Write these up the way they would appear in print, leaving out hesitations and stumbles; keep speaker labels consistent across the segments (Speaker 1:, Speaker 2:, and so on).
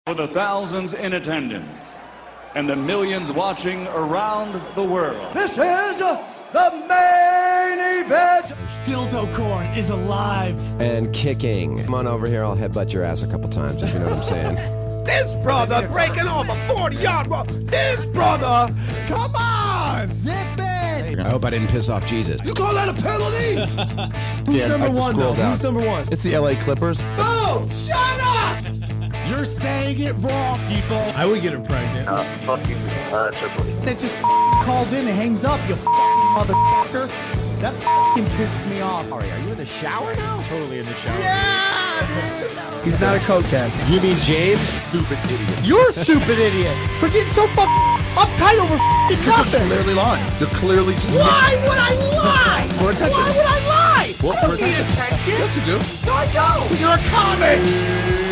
Speaker 1: For the thousands in attendance and the millions watching around the world.
Speaker 2: This is the main event.
Speaker 3: Dildo Corn is alive.
Speaker 4: And kicking. Come on over here, I'll headbutt your ass a couple times, if you know what I'm saying.
Speaker 3: This brother breaking off a 40-yard run. This brother, come on, zip it.
Speaker 4: I hope I didn't piss off Jesus.
Speaker 3: You call that a penalty? Who's number one, though? Who's number one?
Speaker 4: It's the LA Clippers.
Speaker 3: Oh, shut up! You're saying it wrong, people. I would get her pregnant.
Speaker 5: Fuck you, Triple H.
Speaker 3: That just called in and hangs up, you motherfucker. That pisses me off.
Speaker 4: Are you in the shower now?
Speaker 3: Totally in the shower.
Speaker 6: Yeah, dude. He's not a cokehead.
Speaker 4: You mean James? Stupid idiot.
Speaker 6: You're a stupid idiot for getting so uptight over nothing.
Speaker 7: They're clearly lying. They're clearly just
Speaker 6: Why would I lie?
Speaker 7: For attention.
Speaker 6: Why would I lie?
Speaker 7: Well,
Speaker 6: I don't need attention.
Speaker 7: Yes, you do.
Speaker 6: No, I don't.
Speaker 3: You're a comic.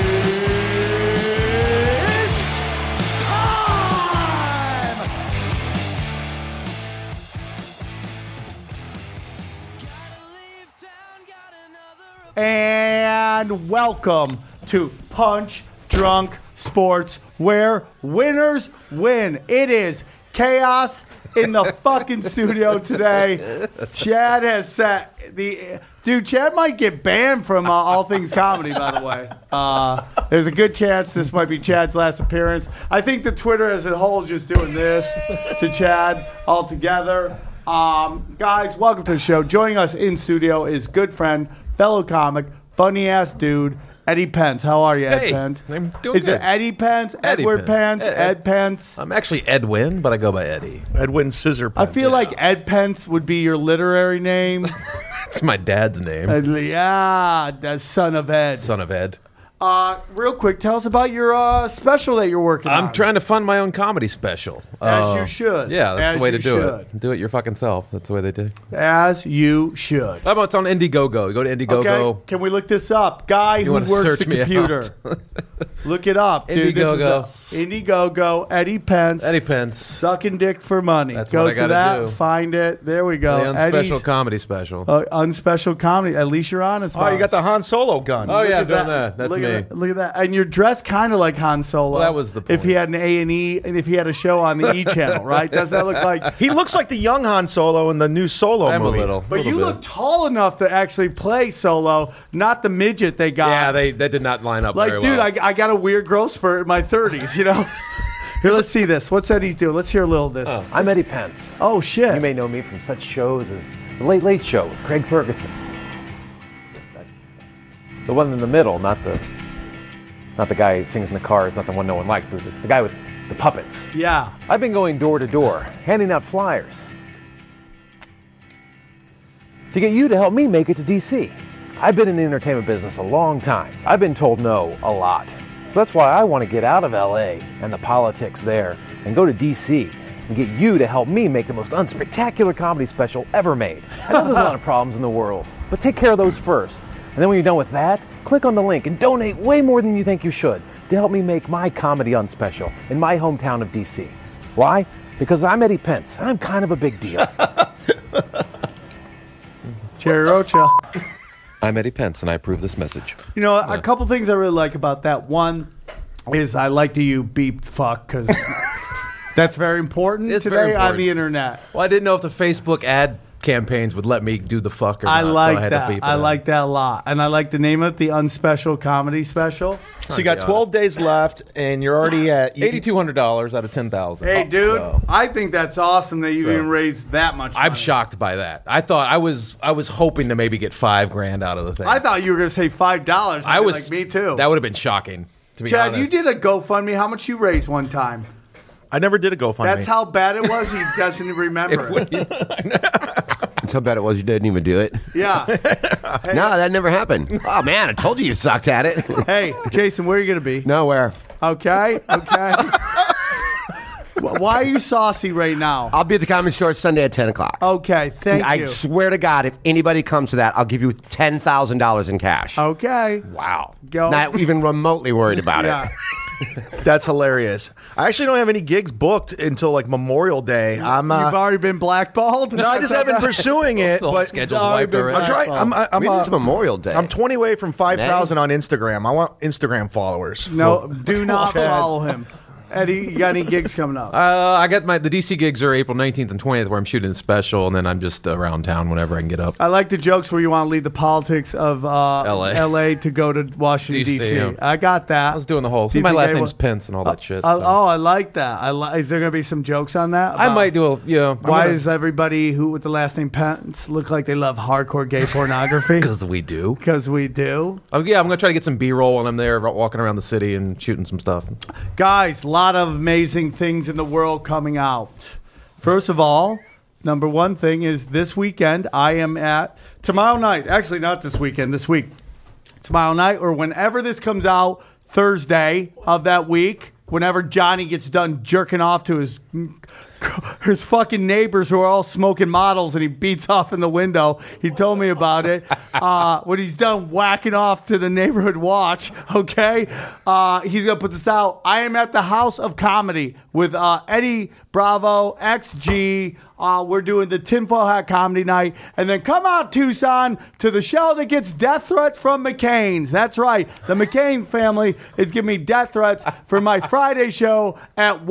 Speaker 6: And welcome to Punch Drunk Sports, where winners win. It is chaos in the fucking studio today. Chad has set the... Dude, Chad might get banned from All Things Comedy, by the way. There's a good chance this might be Chad's last appearance. I think the Twitter as a whole is just doing this to Chad altogether. Guys, welcome to the show. Joining us in studio is good friend, fellow comic, funny-ass dude, Eddie Pence. How are you, Ed Pence?
Speaker 8: I'm doing
Speaker 6: Is
Speaker 8: good.
Speaker 6: it Eddie Pence,
Speaker 8: Eddie
Speaker 6: Edward Pence,
Speaker 8: Pence.
Speaker 6: Ed Pence?
Speaker 8: I'm actually Edwin, but I go by Eddie.
Speaker 7: Edwin Scissor
Speaker 6: I
Speaker 7: Pence.
Speaker 6: feel like Ed Pence would be your literary name.
Speaker 8: It's my dad's name.
Speaker 6: Yeah, the son of Ed.
Speaker 8: Son of Ed.
Speaker 6: Real quick, tell us about your special that you're working on.
Speaker 8: I'm trying to fund my own comedy special.
Speaker 6: As you should.
Speaker 8: Yeah, that's
Speaker 6: As
Speaker 8: the way to
Speaker 6: you
Speaker 8: do
Speaker 6: should.
Speaker 8: it. Do it your fucking self. That's the way they do.
Speaker 6: As you should.
Speaker 8: How about it's on Indiegogo? You go to Indiegogo.
Speaker 6: Okay, can we look this up? Guy who
Speaker 8: wanna
Speaker 6: works
Speaker 8: search
Speaker 6: the
Speaker 8: me
Speaker 6: computer. Look it up, dude.
Speaker 8: Indiegogo.
Speaker 6: This is Indiegogo, Eddie Pence.
Speaker 8: Eddie Pence.
Speaker 6: Sucking dick for money.
Speaker 8: That's
Speaker 6: Go
Speaker 8: what I
Speaker 6: to
Speaker 8: gotta
Speaker 6: that,
Speaker 8: do.
Speaker 6: find it. There we go.
Speaker 8: The
Speaker 6: Eddie's
Speaker 8: unspecial comedy special.
Speaker 6: unspecial comedy. At least you're honest.
Speaker 7: Oh, you got the Han Solo gun.
Speaker 8: Oh, yeah, I'm
Speaker 6: Look
Speaker 8: doing
Speaker 6: at
Speaker 8: that. That's
Speaker 6: look
Speaker 8: me.
Speaker 6: At that. Look at that. And you're dressed kind of like Han Solo.
Speaker 8: Well, that was the
Speaker 6: If
Speaker 8: point.
Speaker 6: he had an A&E and if he had a show on the E channel, right? Does that look like?
Speaker 7: He looks like the young Han Solo in the new Solo
Speaker 8: I'm
Speaker 7: movie.
Speaker 8: a little.
Speaker 6: But you
Speaker 8: bit.
Speaker 6: look tall enough to actually play Solo, not the midget they got.
Speaker 8: Yeah, they did not line up
Speaker 6: Like,
Speaker 8: very
Speaker 6: dude,
Speaker 8: well.
Speaker 6: I got a weird growth spurt in my 30s, you know? Here, let's see this. What's Eddie's doing? Let's hear a little of this.
Speaker 9: I'm Eddie Pence.
Speaker 6: Oh, shit.
Speaker 9: You may know me from such shows as The Late Late Show with Craig Ferguson. The one in the middle, not the guy who sings in the cars, not the one no one liked, but the guy with the puppets.
Speaker 6: Yeah.
Speaker 9: I've been going door to door, handing out flyers to get you to help me make it to DC. I've been in the entertainment business a long time. I've been told no a lot. So that's why I want to get out of LA and the politics there and go to DC and get you to help me make the most unspectacular comedy special ever made. I know there's a lot of problems in the world, but take care of those first. And then when you're done with that, click on the link and donate way more than you think you should to help me make my comedy unspecial in my hometown of DC. Why? Because I'm Eddie Pence, and I'm kind of a big deal.
Speaker 6: Jerry Rocha.
Speaker 8: I'm Eddie Pence, and I approve this message.
Speaker 6: You know, a couple things I really like about that. One is I like that you beeped fuck because that's very important
Speaker 8: It's
Speaker 6: today
Speaker 8: very
Speaker 6: on
Speaker 8: important.
Speaker 6: the internet.
Speaker 8: Well, I didn't know if the Facebook ad campaigns would let me do the fuck or
Speaker 6: I
Speaker 8: not,
Speaker 6: like
Speaker 8: so I had
Speaker 6: that.
Speaker 8: to beep it
Speaker 6: I
Speaker 8: out.
Speaker 6: like that a lot. And I like the name of it, the Unspecial Comedy Special.
Speaker 7: So you got 12 days left, and you're already at...
Speaker 8: $8,200 out of 10,000.
Speaker 6: Hey, dude,
Speaker 8: So,
Speaker 6: I think that's awesome that you
Speaker 8: So.
Speaker 6: even raised that much money.
Speaker 8: I'm shocked by that. I thought I was hoping to maybe get $5,000 out of the thing.
Speaker 6: I thought you were going to say $5.
Speaker 8: I was
Speaker 6: like me too.
Speaker 8: That would have been shocking. To be
Speaker 6: Chad,
Speaker 8: honest.
Speaker 6: you did a GoFundMe. How much you raised one time?
Speaker 7: I never did a GoFundMe.
Speaker 6: That's how bad it was. He doesn't remember.
Speaker 4: That's how bad it was you didn't even do it.
Speaker 6: Yeah.
Speaker 4: No, that never happened. Oh, man, I told you sucked at it.
Speaker 6: Hey, Jason, where are you going to be?
Speaker 4: Nowhere.
Speaker 6: Okay. Why are you saucy right now?
Speaker 4: I'll be at the Comedy Store Sunday at 10 o'clock.
Speaker 6: Okay, thank
Speaker 4: I
Speaker 6: you.
Speaker 4: swear to God, if anybody comes to that, I'll give you $10,000 in cash.
Speaker 6: Okay.
Speaker 4: Wow.
Speaker 6: Go.
Speaker 4: Not even remotely worried about
Speaker 6: Yeah.
Speaker 4: it.
Speaker 7: That's hilarious. I actually don't have any gigs booked until like Memorial Day.
Speaker 6: You've already been blackballed?
Speaker 7: No, I just haven't been pursuing it.
Speaker 8: The whole
Speaker 7: But
Speaker 8: schedule's wiped already.
Speaker 7: I'm trying.
Speaker 4: It's Memorial Day.
Speaker 7: I'm 20 away from 5,000 on Instagram. I want Instagram followers.
Speaker 6: No, do not follow him. Eddie, you got any gigs coming up?
Speaker 8: I got the DC gigs are April 19th and 20th, where I'm shooting a special, and then I'm just around town whenever I can get up.
Speaker 6: I like the jokes where you want to leave the politics of LA to go to Washington, D.C.
Speaker 8: yeah.
Speaker 6: I got that.
Speaker 8: I was doing the whole.
Speaker 6: Do you
Speaker 8: My
Speaker 6: think
Speaker 8: last
Speaker 6: anyone-
Speaker 8: name's Pence and all that shit.
Speaker 6: I like that. Is there going to be some jokes on that?
Speaker 8: I might do a. Yeah.
Speaker 6: Why does everybody who with the last name Pence look like they love hardcore gay pornography?
Speaker 8: Because we do.
Speaker 6: Because we do.
Speaker 8: I'm going to try to get some B-roll when I'm there, walking around the city and shooting some stuff.
Speaker 6: Guys, a lot of amazing things in the world coming out. First of all, number one thing is this weekend I am at tomorrow night. Actually, not this weekend. This week, tomorrow night or whenever this comes out, Thursday of that week. Whenever Johnny gets done jerking off to his fucking neighbors who are all smoking models and he beats off in the window. He told me about it. When he's done whacking off to the neighborhood watch, okay? He's going to put this out. I am at the House of Comedy with Eddie Bravo, XG. We're doing the Tinfoil Hat Comedy Night. And then come out, Tucson, to the show that gets death threats from McCain's. That's right. The McCain family is giving me death threats for my Friday show at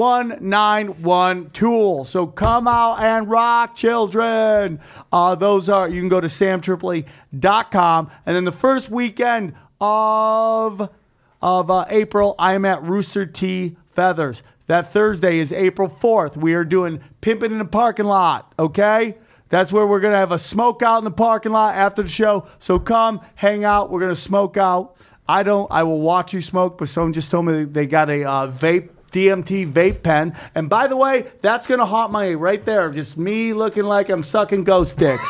Speaker 6: 191 Tool. So come out and rock, children. Those are, you can go to samtripoli.com. And then the first weekend of April, I am at Rooster T. Feathers. That Thursday is April 4th. We are doing Pimpin' in the Parking Lot, okay? That's where we're going to have a smoke out in the parking lot after the show. So come, hang out. We're going to smoke out. I will watch you smoke, but someone just told me they got a DMT vape pen. And by the way, that's going to haunt me right there. Just me looking like I'm sucking ghost dicks.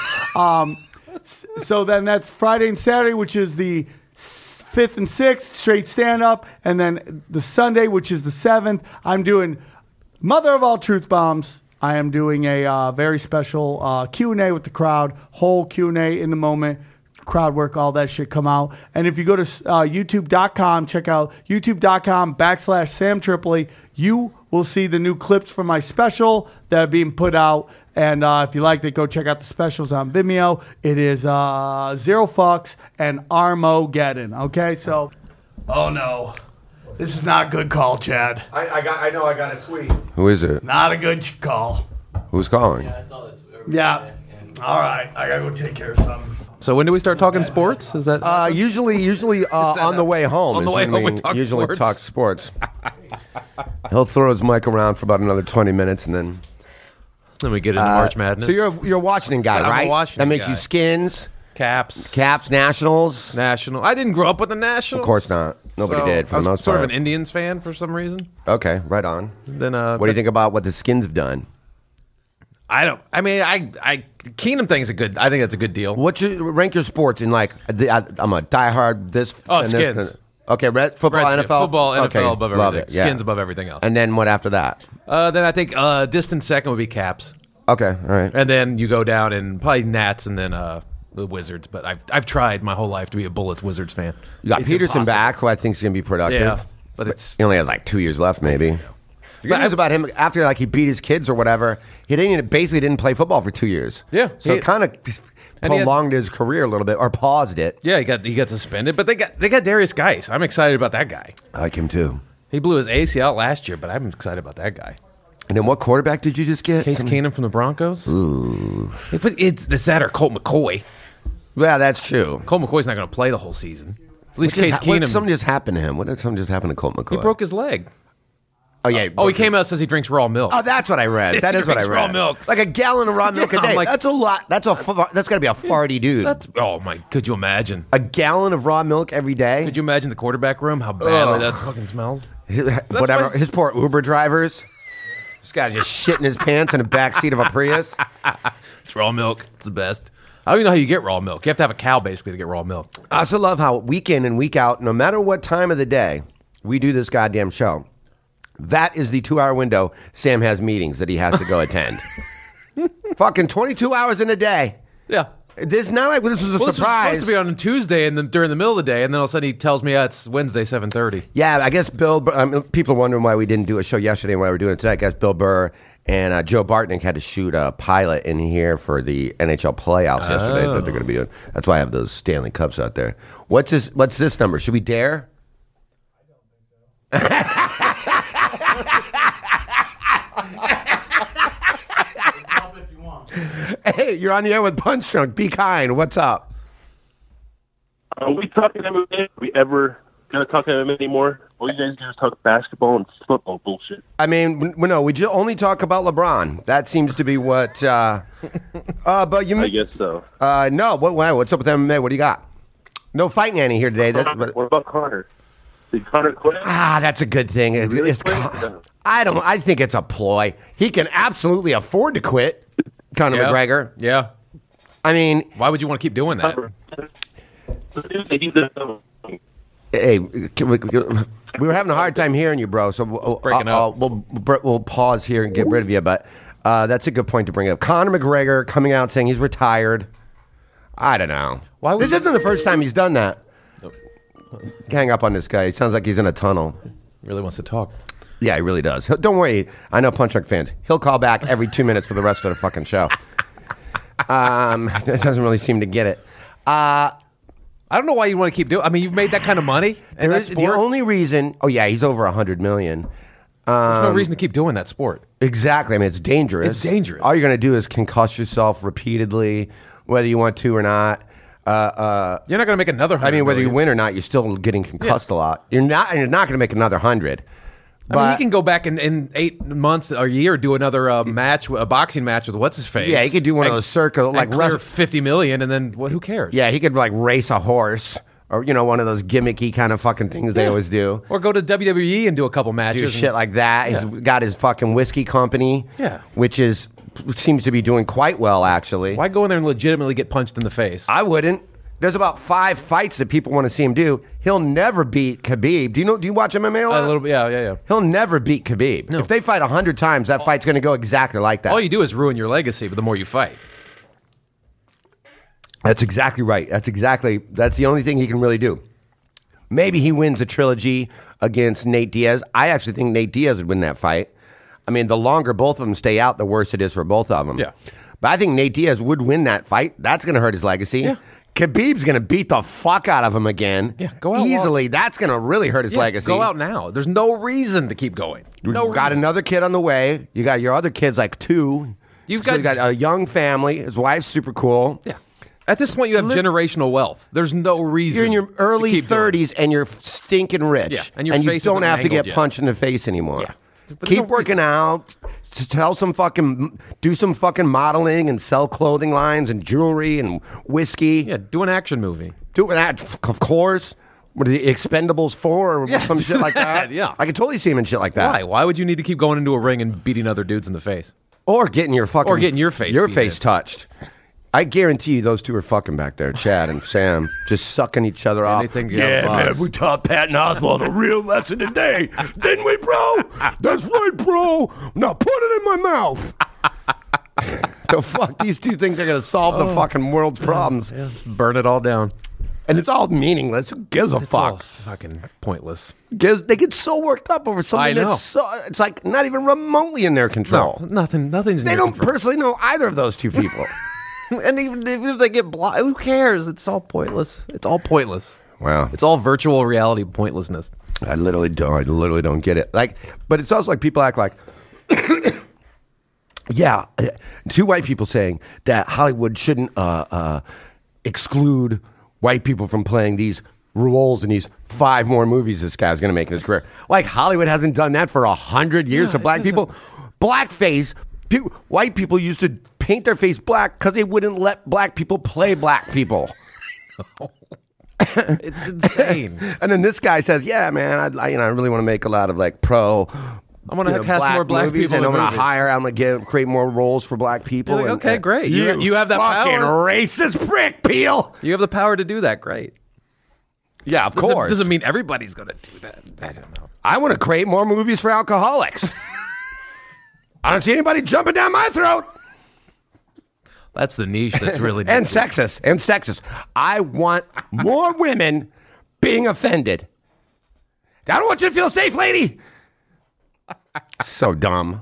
Speaker 6: So then that's Friday and Saturday, which is the 5th and 6th, straight stand-up. And then the Sunday, which is the 7th, I'm doing Mother of All Truth Bombs. I am doing a very special Q&A with the crowd, whole Q&A in the moment, crowd work, all that shit come out. And if you go to youtube.com, check out youtube.com/Sam Tripoli, you will see the new clips from my special that are being put out. And if you like it, go check out the specials on Vimeo. It is Zero Fucks and Armageddon. Okay, so, oh no, this is not a good call, Chad.
Speaker 7: I know I got a tweet.
Speaker 4: Who is it?
Speaker 6: Not a good call.
Speaker 4: Who's calling?
Speaker 6: Yeah. All right, I gotta go take care of something.
Speaker 8: So when do we start talking sports? Is that
Speaker 4: Usually on the way home.
Speaker 8: On the
Speaker 4: is
Speaker 8: way
Speaker 4: when
Speaker 8: home we talk
Speaker 4: usually
Speaker 8: sports.
Speaker 4: talk sports. He'll throw his mic around for about another 20 minutes and then.
Speaker 8: Then we get into March Madness.
Speaker 4: So you're a Washington guy,
Speaker 8: I'm a
Speaker 4: right?
Speaker 8: Washington
Speaker 4: that makes
Speaker 8: guy.
Speaker 4: you Skins,
Speaker 8: Caps,
Speaker 4: Nationals.
Speaker 8: National. I didn't grow up with the Nationals.
Speaker 4: Of course not. Nobody
Speaker 8: So,
Speaker 4: did for
Speaker 8: I was
Speaker 4: the most
Speaker 8: sort
Speaker 4: part.
Speaker 8: of an Indians fan for some reason.
Speaker 4: Okay, right on.
Speaker 8: Then
Speaker 4: What do you think about what the Skins have done?
Speaker 8: I Keenum thing's a good. I think that's a good deal.
Speaker 4: What's your rank your sports in like? I'm a diehard this.
Speaker 8: Oh,
Speaker 4: and
Speaker 8: Skins.
Speaker 4: This. Okay, football,
Speaker 8: Redskins.
Speaker 4: NFL,
Speaker 8: Football, NFL
Speaker 4: okay,
Speaker 8: above
Speaker 4: love
Speaker 8: everything.
Speaker 4: it, yeah.
Speaker 8: Skins above everything else.
Speaker 4: And then what after that?
Speaker 8: Then I think distant second would be Caps,
Speaker 4: Okay, all right.
Speaker 8: and then you go down and probably Nats, and then the Wizards. But I've tried my whole life to be a Bullets Wizards fan.
Speaker 4: You got
Speaker 8: It's
Speaker 4: Peterson
Speaker 8: impossible.
Speaker 4: back, who I think is going to be productive.
Speaker 8: Yeah, but it's
Speaker 4: He only has like 2 years left, maybe. The good news about him, after like he beat his kids or whatever, he basically didn't play football for 2 years.
Speaker 8: Yeah,
Speaker 4: so it kind of
Speaker 8: and he had-
Speaker 4: prolonged his career a little bit, or paused it.
Speaker 8: yeah. He got suspended, but they got Darius Geis. I'm excited about that guy.
Speaker 4: I like him too.
Speaker 8: He blew his ACL last year, but I'm excited about that guy.
Speaker 4: And then what quarterback did you just get?
Speaker 8: Case Keenum from the Broncos. But it's that or Colt McCoy.
Speaker 4: Yeah, that's true.
Speaker 8: Colt McCoy's not going to play the whole season. At least Case Keenum.
Speaker 4: Something just happened to him. What did something just happen to Colt McCoy?
Speaker 8: He broke his leg.
Speaker 4: Oh yeah.
Speaker 8: He came out and says he drinks raw milk.
Speaker 4: Oh, that's what I read. That
Speaker 8: He
Speaker 4: is what I
Speaker 8: drinks
Speaker 4: read.
Speaker 8: raw milk.
Speaker 4: Like a gallon of raw milk
Speaker 8: Yeah,
Speaker 4: a day.
Speaker 8: I'm like-
Speaker 4: That's a lot. That's got to be a farty dude.
Speaker 8: Could you imagine?
Speaker 4: A gallon of raw milk every day.
Speaker 8: Could you imagine the quarterback room? How badly that fucking smells.
Speaker 4: Whatever.
Speaker 8: why-
Speaker 4: His poor Uber drivers. This guy's just shitting his pants in the backseat of a Prius.
Speaker 8: It's raw milk. It's the best. I don't even know how you get raw milk. You have to have a cow basically to get raw milk.
Speaker 4: I also love how week in and week out, no matter what time of the day, we do this goddamn show. That is the 2 hour window Sam has meetings that he has to go attend. Fucking 22 hours in a day.
Speaker 8: Yeah.
Speaker 4: This not like this was a
Speaker 8: Well, this was
Speaker 4: surprise.
Speaker 8: supposed to be on Tuesday, and then during the middle of the day, and then all of a sudden he tells me, it's Wednesday, 7:30.
Speaker 4: Yeah, I guess Bill. People are wondering why we didn't do a show yesterday and why we're doing it today. I guess Bill Burr and Joe Bartnick had to shoot a pilot in here for the NHL playoffs yesterday that they're going to be doing. That's why I have those Stanley Cups out there. What's this number? Should we dare? I don't think so. Hey, you're on the air with Punch Drunk. Be kind. What's up?
Speaker 5: Are we talking MMA? Are we ever going to talk MMA anymore? Or you guys just talk basketball and football bullshit?
Speaker 4: I mean, no, we only talk about LeBron. That seems to be what. But you,
Speaker 5: I guess so.
Speaker 4: No. What's up with MMA? What do you got? No fighting Annie here today.
Speaker 5: What about Conor? Did Conor quit?
Speaker 4: That's a good thing.
Speaker 5: Really
Speaker 4: It's
Speaker 5: quit?
Speaker 4: I think it's a ploy. He can absolutely afford to quit. Conor McGregor.
Speaker 8: Yeah.
Speaker 4: I mean,
Speaker 8: why would you want to keep doing that?
Speaker 4: Hey, we were having a hard time hearing you, bro. So we'll pause here and get rid of you. But that's a good point to bring up. Conor McGregor coming out saying he's retired. I don't know. This isn't the first time he's done that. Hang up on this guy. He sounds like he's in a tunnel.
Speaker 8: He really wants to talk.
Speaker 4: Yeah, he really does. Don't worry. I know Punch Drunk fans. He'll call back every 2 minutes for the rest of the fucking show. It doesn't really seem to get it.
Speaker 8: I don't know why you want to keep doing. I mean, you've made that kind of money. And that's
Speaker 4: the only reason. Oh yeah, he's over $100 million.
Speaker 8: There's no reason to keep doing that sport.
Speaker 4: Exactly. I mean, it's dangerous.
Speaker 8: It's dangerous.
Speaker 4: All you're going to do is concuss yourself repeatedly, whether you want to or not.
Speaker 8: You're not going to make another 100
Speaker 4: I mean, whether you
Speaker 8: million.
Speaker 4: win or not, you're still getting concussed a lot. You're not going to make another 100.
Speaker 8: I mean, he can go back in 8 months or a year, do another match, a boxing match with what's his face.
Speaker 4: Yeah, he could do one of those circle like
Speaker 8: clear $50 million, and then who cares?
Speaker 4: Yeah, he could like race a horse, or one of those gimmicky kind of fucking things they always do,
Speaker 8: or go to WWE and do a couple matches,
Speaker 4: do shit like that.
Speaker 8: Yeah.
Speaker 4: He's got his fucking whiskey company, which seems to be doing quite well actually.
Speaker 8: Why go in there and legitimately get punched in the face?
Speaker 4: I wouldn't. There's about 5 fights that people want to see him do. He'll never beat Khabib. Do you watch MMA a lot?
Speaker 8: A little bit, yeah.
Speaker 4: He'll never beat Khabib. No. If they fight 100 times, that fight's going to go exactly like that.
Speaker 8: All you do is ruin your legacy, but the more you fight.
Speaker 4: That's exactly right. That's the only thing he can really do. Maybe he wins a trilogy against Nate Diaz. I actually think Nate Diaz would win that fight. I mean, the longer both of them stay out, the worse it is for both of them.
Speaker 8: Yeah.
Speaker 4: But I think Nate Diaz would win that fight. That's going to hurt his legacy. Yeah. Khabib's going to beat the fuck out of him again.
Speaker 8: Yeah, go out
Speaker 4: easily. That's going to really hurt his legacy.
Speaker 8: Go out now. There's no reason to keep going.
Speaker 4: You've got another kid on the way. You got your other kids, like 2. You got a young family. His wife's super cool.
Speaker 8: Yeah. At this point, you have generational wealth. There's no reason.
Speaker 4: You're in your early 30s and you're stinking rich.
Speaker 8: Yeah,
Speaker 4: and you don't have to get punched in the face anymore. Yeah. Keep working out. Do some fucking modeling and sell clothing lines and jewelry and whiskey.
Speaker 8: Yeah, do an action movie.
Speaker 4: Of course. What are the Expendables 4 or some shit like that?
Speaker 8: Yeah.
Speaker 4: I could totally see him in shit like that.
Speaker 8: Why? Why would you need to keep going into a ring and beating other dudes in the face?
Speaker 4: Or getting your face touched. I guarantee you those two are fucking back there, Chad and Sam, just sucking each other off. Man, we taught Patton Oswalt a real lesson today. Didn't we, bro? That's right, bro. Now put it in my mouth. The fuck? These two think they're going to solve the fucking world's problems.
Speaker 8: Yeah, just burn it all down.
Speaker 4: And it's all meaningless. Who gives a fuck?
Speaker 8: All fucking pointless.
Speaker 4: They get so worked up over something that's it's like not even remotely in their control.
Speaker 8: No, nothing's in
Speaker 4: They
Speaker 8: your
Speaker 4: don't
Speaker 8: control.
Speaker 4: personally know either of those two people.
Speaker 8: And even if they get blocked, who cares? It's all pointless. It's all pointless.
Speaker 4: Wow.
Speaker 8: It's all virtual reality pointlessness.
Speaker 4: I literally don't get it. But it's also like people act like, yeah, 2 white people saying that Hollywood shouldn't exclude white people from playing these roles in these 5 more movies this guy's going to make in his career. Like Hollywood hasn't done that for 100 years to black people. Blackface. White people used to paint their face black because they wouldn't let black people play black people.
Speaker 8: It's insane.
Speaker 4: And then this guy says, "Yeah, man, I really want to make a lot of like pro.
Speaker 8: I'm going to cast more black
Speaker 4: movies,
Speaker 8: people.
Speaker 4: And I'm
Speaker 8: going
Speaker 4: to create more roles for black people."
Speaker 8: Like, okay, great. You have that
Speaker 4: fucking
Speaker 8: power.
Speaker 4: Racist prick, Peel.
Speaker 8: You have the power to do that. Great.
Speaker 4: Yeah, of course.
Speaker 8: Doesn't mean everybody's going to do that. I don't know.
Speaker 4: I want to create more movies for alcoholics. I don't see anybody jumping down my throat.
Speaker 8: That's the niche that's really
Speaker 4: and sexist. I want more women being offended. I don't want you to feel safe, lady. So dumb.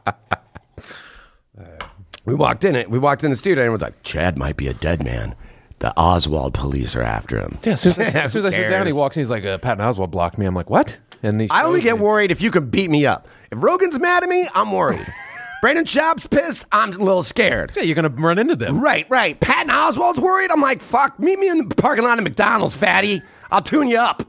Speaker 4: We walked in the studio and it was like, Chad might be a dead man. The Oswald police are after him.
Speaker 8: Yeah, as soon as I sit down, he walks in, he's like, Patton Oswalt blocked me. I'm like, what? And
Speaker 4: I only get worried if you can beat me up. If Rogan's mad at me, I'm worried. Brandon Schaub's pissed, I'm a little scared.
Speaker 8: Yeah, you're going to run into them.
Speaker 4: Right. Patton Oswalt's worried, I'm like, fuck, meet me in the parking lot of McDonald's, fatty. I'll tune you up.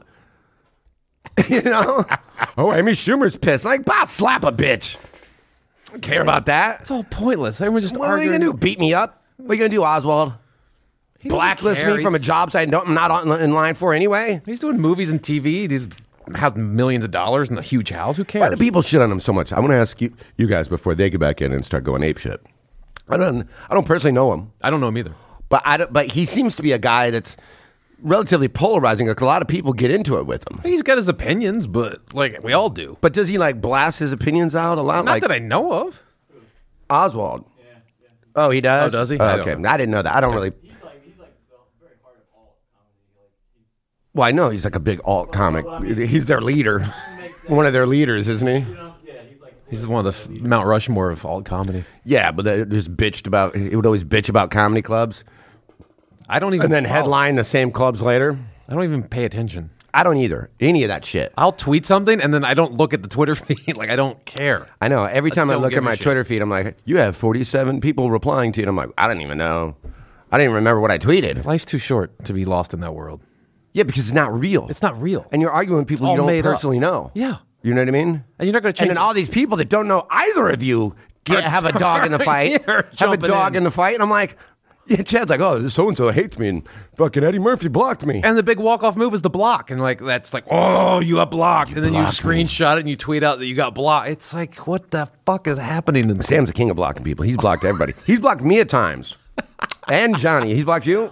Speaker 4: You know? Oh, Amy Schumer's pissed. Like, slap a bitch. I don't care about that.
Speaker 8: It's all pointless. Everyone's just
Speaker 4: what
Speaker 8: arguing.
Speaker 4: What are you going to do? Beat me up? What are you going to do, Oswald? Blacklist me from a job I'm not in line for anyway?
Speaker 8: He's doing movies and TV. He has millions of dollars in a huge house. Who cares?
Speaker 4: Why do people shit on him so much? I want to ask you guys before they get back in and start going ape shit. I don't personally know him.
Speaker 8: I don't know him either.
Speaker 4: But he seems to be a guy that's relatively polarizing. Like, a lot of people get into it with him.
Speaker 8: He's got his opinions, but like we all do.
Speaker 4: But does he like blast his opinions out a lot?
Speaker 8: Not that I know of.
Speaker 4: Oswald. Yeah. Oh, he does?
Speaker 8: Oh, does he?
Speaker 4: Okay. I didn't know that. I don't really. He's like very part of alt comedy. Well, I know he's like a big alt comic. He's their leader. One of their leaders, isn't he?
Speaker 8: He's one of the Mount Rushmore of alt comedy.
Speaker 4: Yeah, but they just bitched about. He would always bitch about comedy clubs.
Speaker 8: I don't even.
Speaker 4: And then headline the same clubs later.
Speaker 8: I don't even pay attention.
Speaker 4: I don't either. Any of that shit.
Speaker 8: I'll tweet something and then I don't look at the Twitter feed. Like, I don't care.
Speaker 4: I know. Every time I look at my Twitter feed, I'm like, you have 47 people replying to you. And I'm like, I don't even know. I didn't even remember what I tweeted.
Speaker 8: Life's too short to be lost in that world.
Speaker 4: Yeah, because it's not real.
Speaker 8: It's not real.
Speaker 4: And you're arguing with people you don't personally know.
Speaker 8: Yeah.
Speaker 4: You know what I mean?
Speaker 8: And you're not going to change.
Speaker 4: And then all these people that don't know either of you have a dog in the fight. Have a dog in the fight. And I'm like, yeah, Chad's like, oh, so-and-so hates me, and fucking Eddie Murphy blocked me.
Speaker 8: And the big walk-off move is the block. And like that's like, oh, you got blocked. And then you screenshot it and you tweet out that you got blocked. It's like, what the fuck is happening?
Speaker 4: Sam's the king of blocking people. He's blocked everybody. He's blocked me at times. And Johnny. He's blocked you?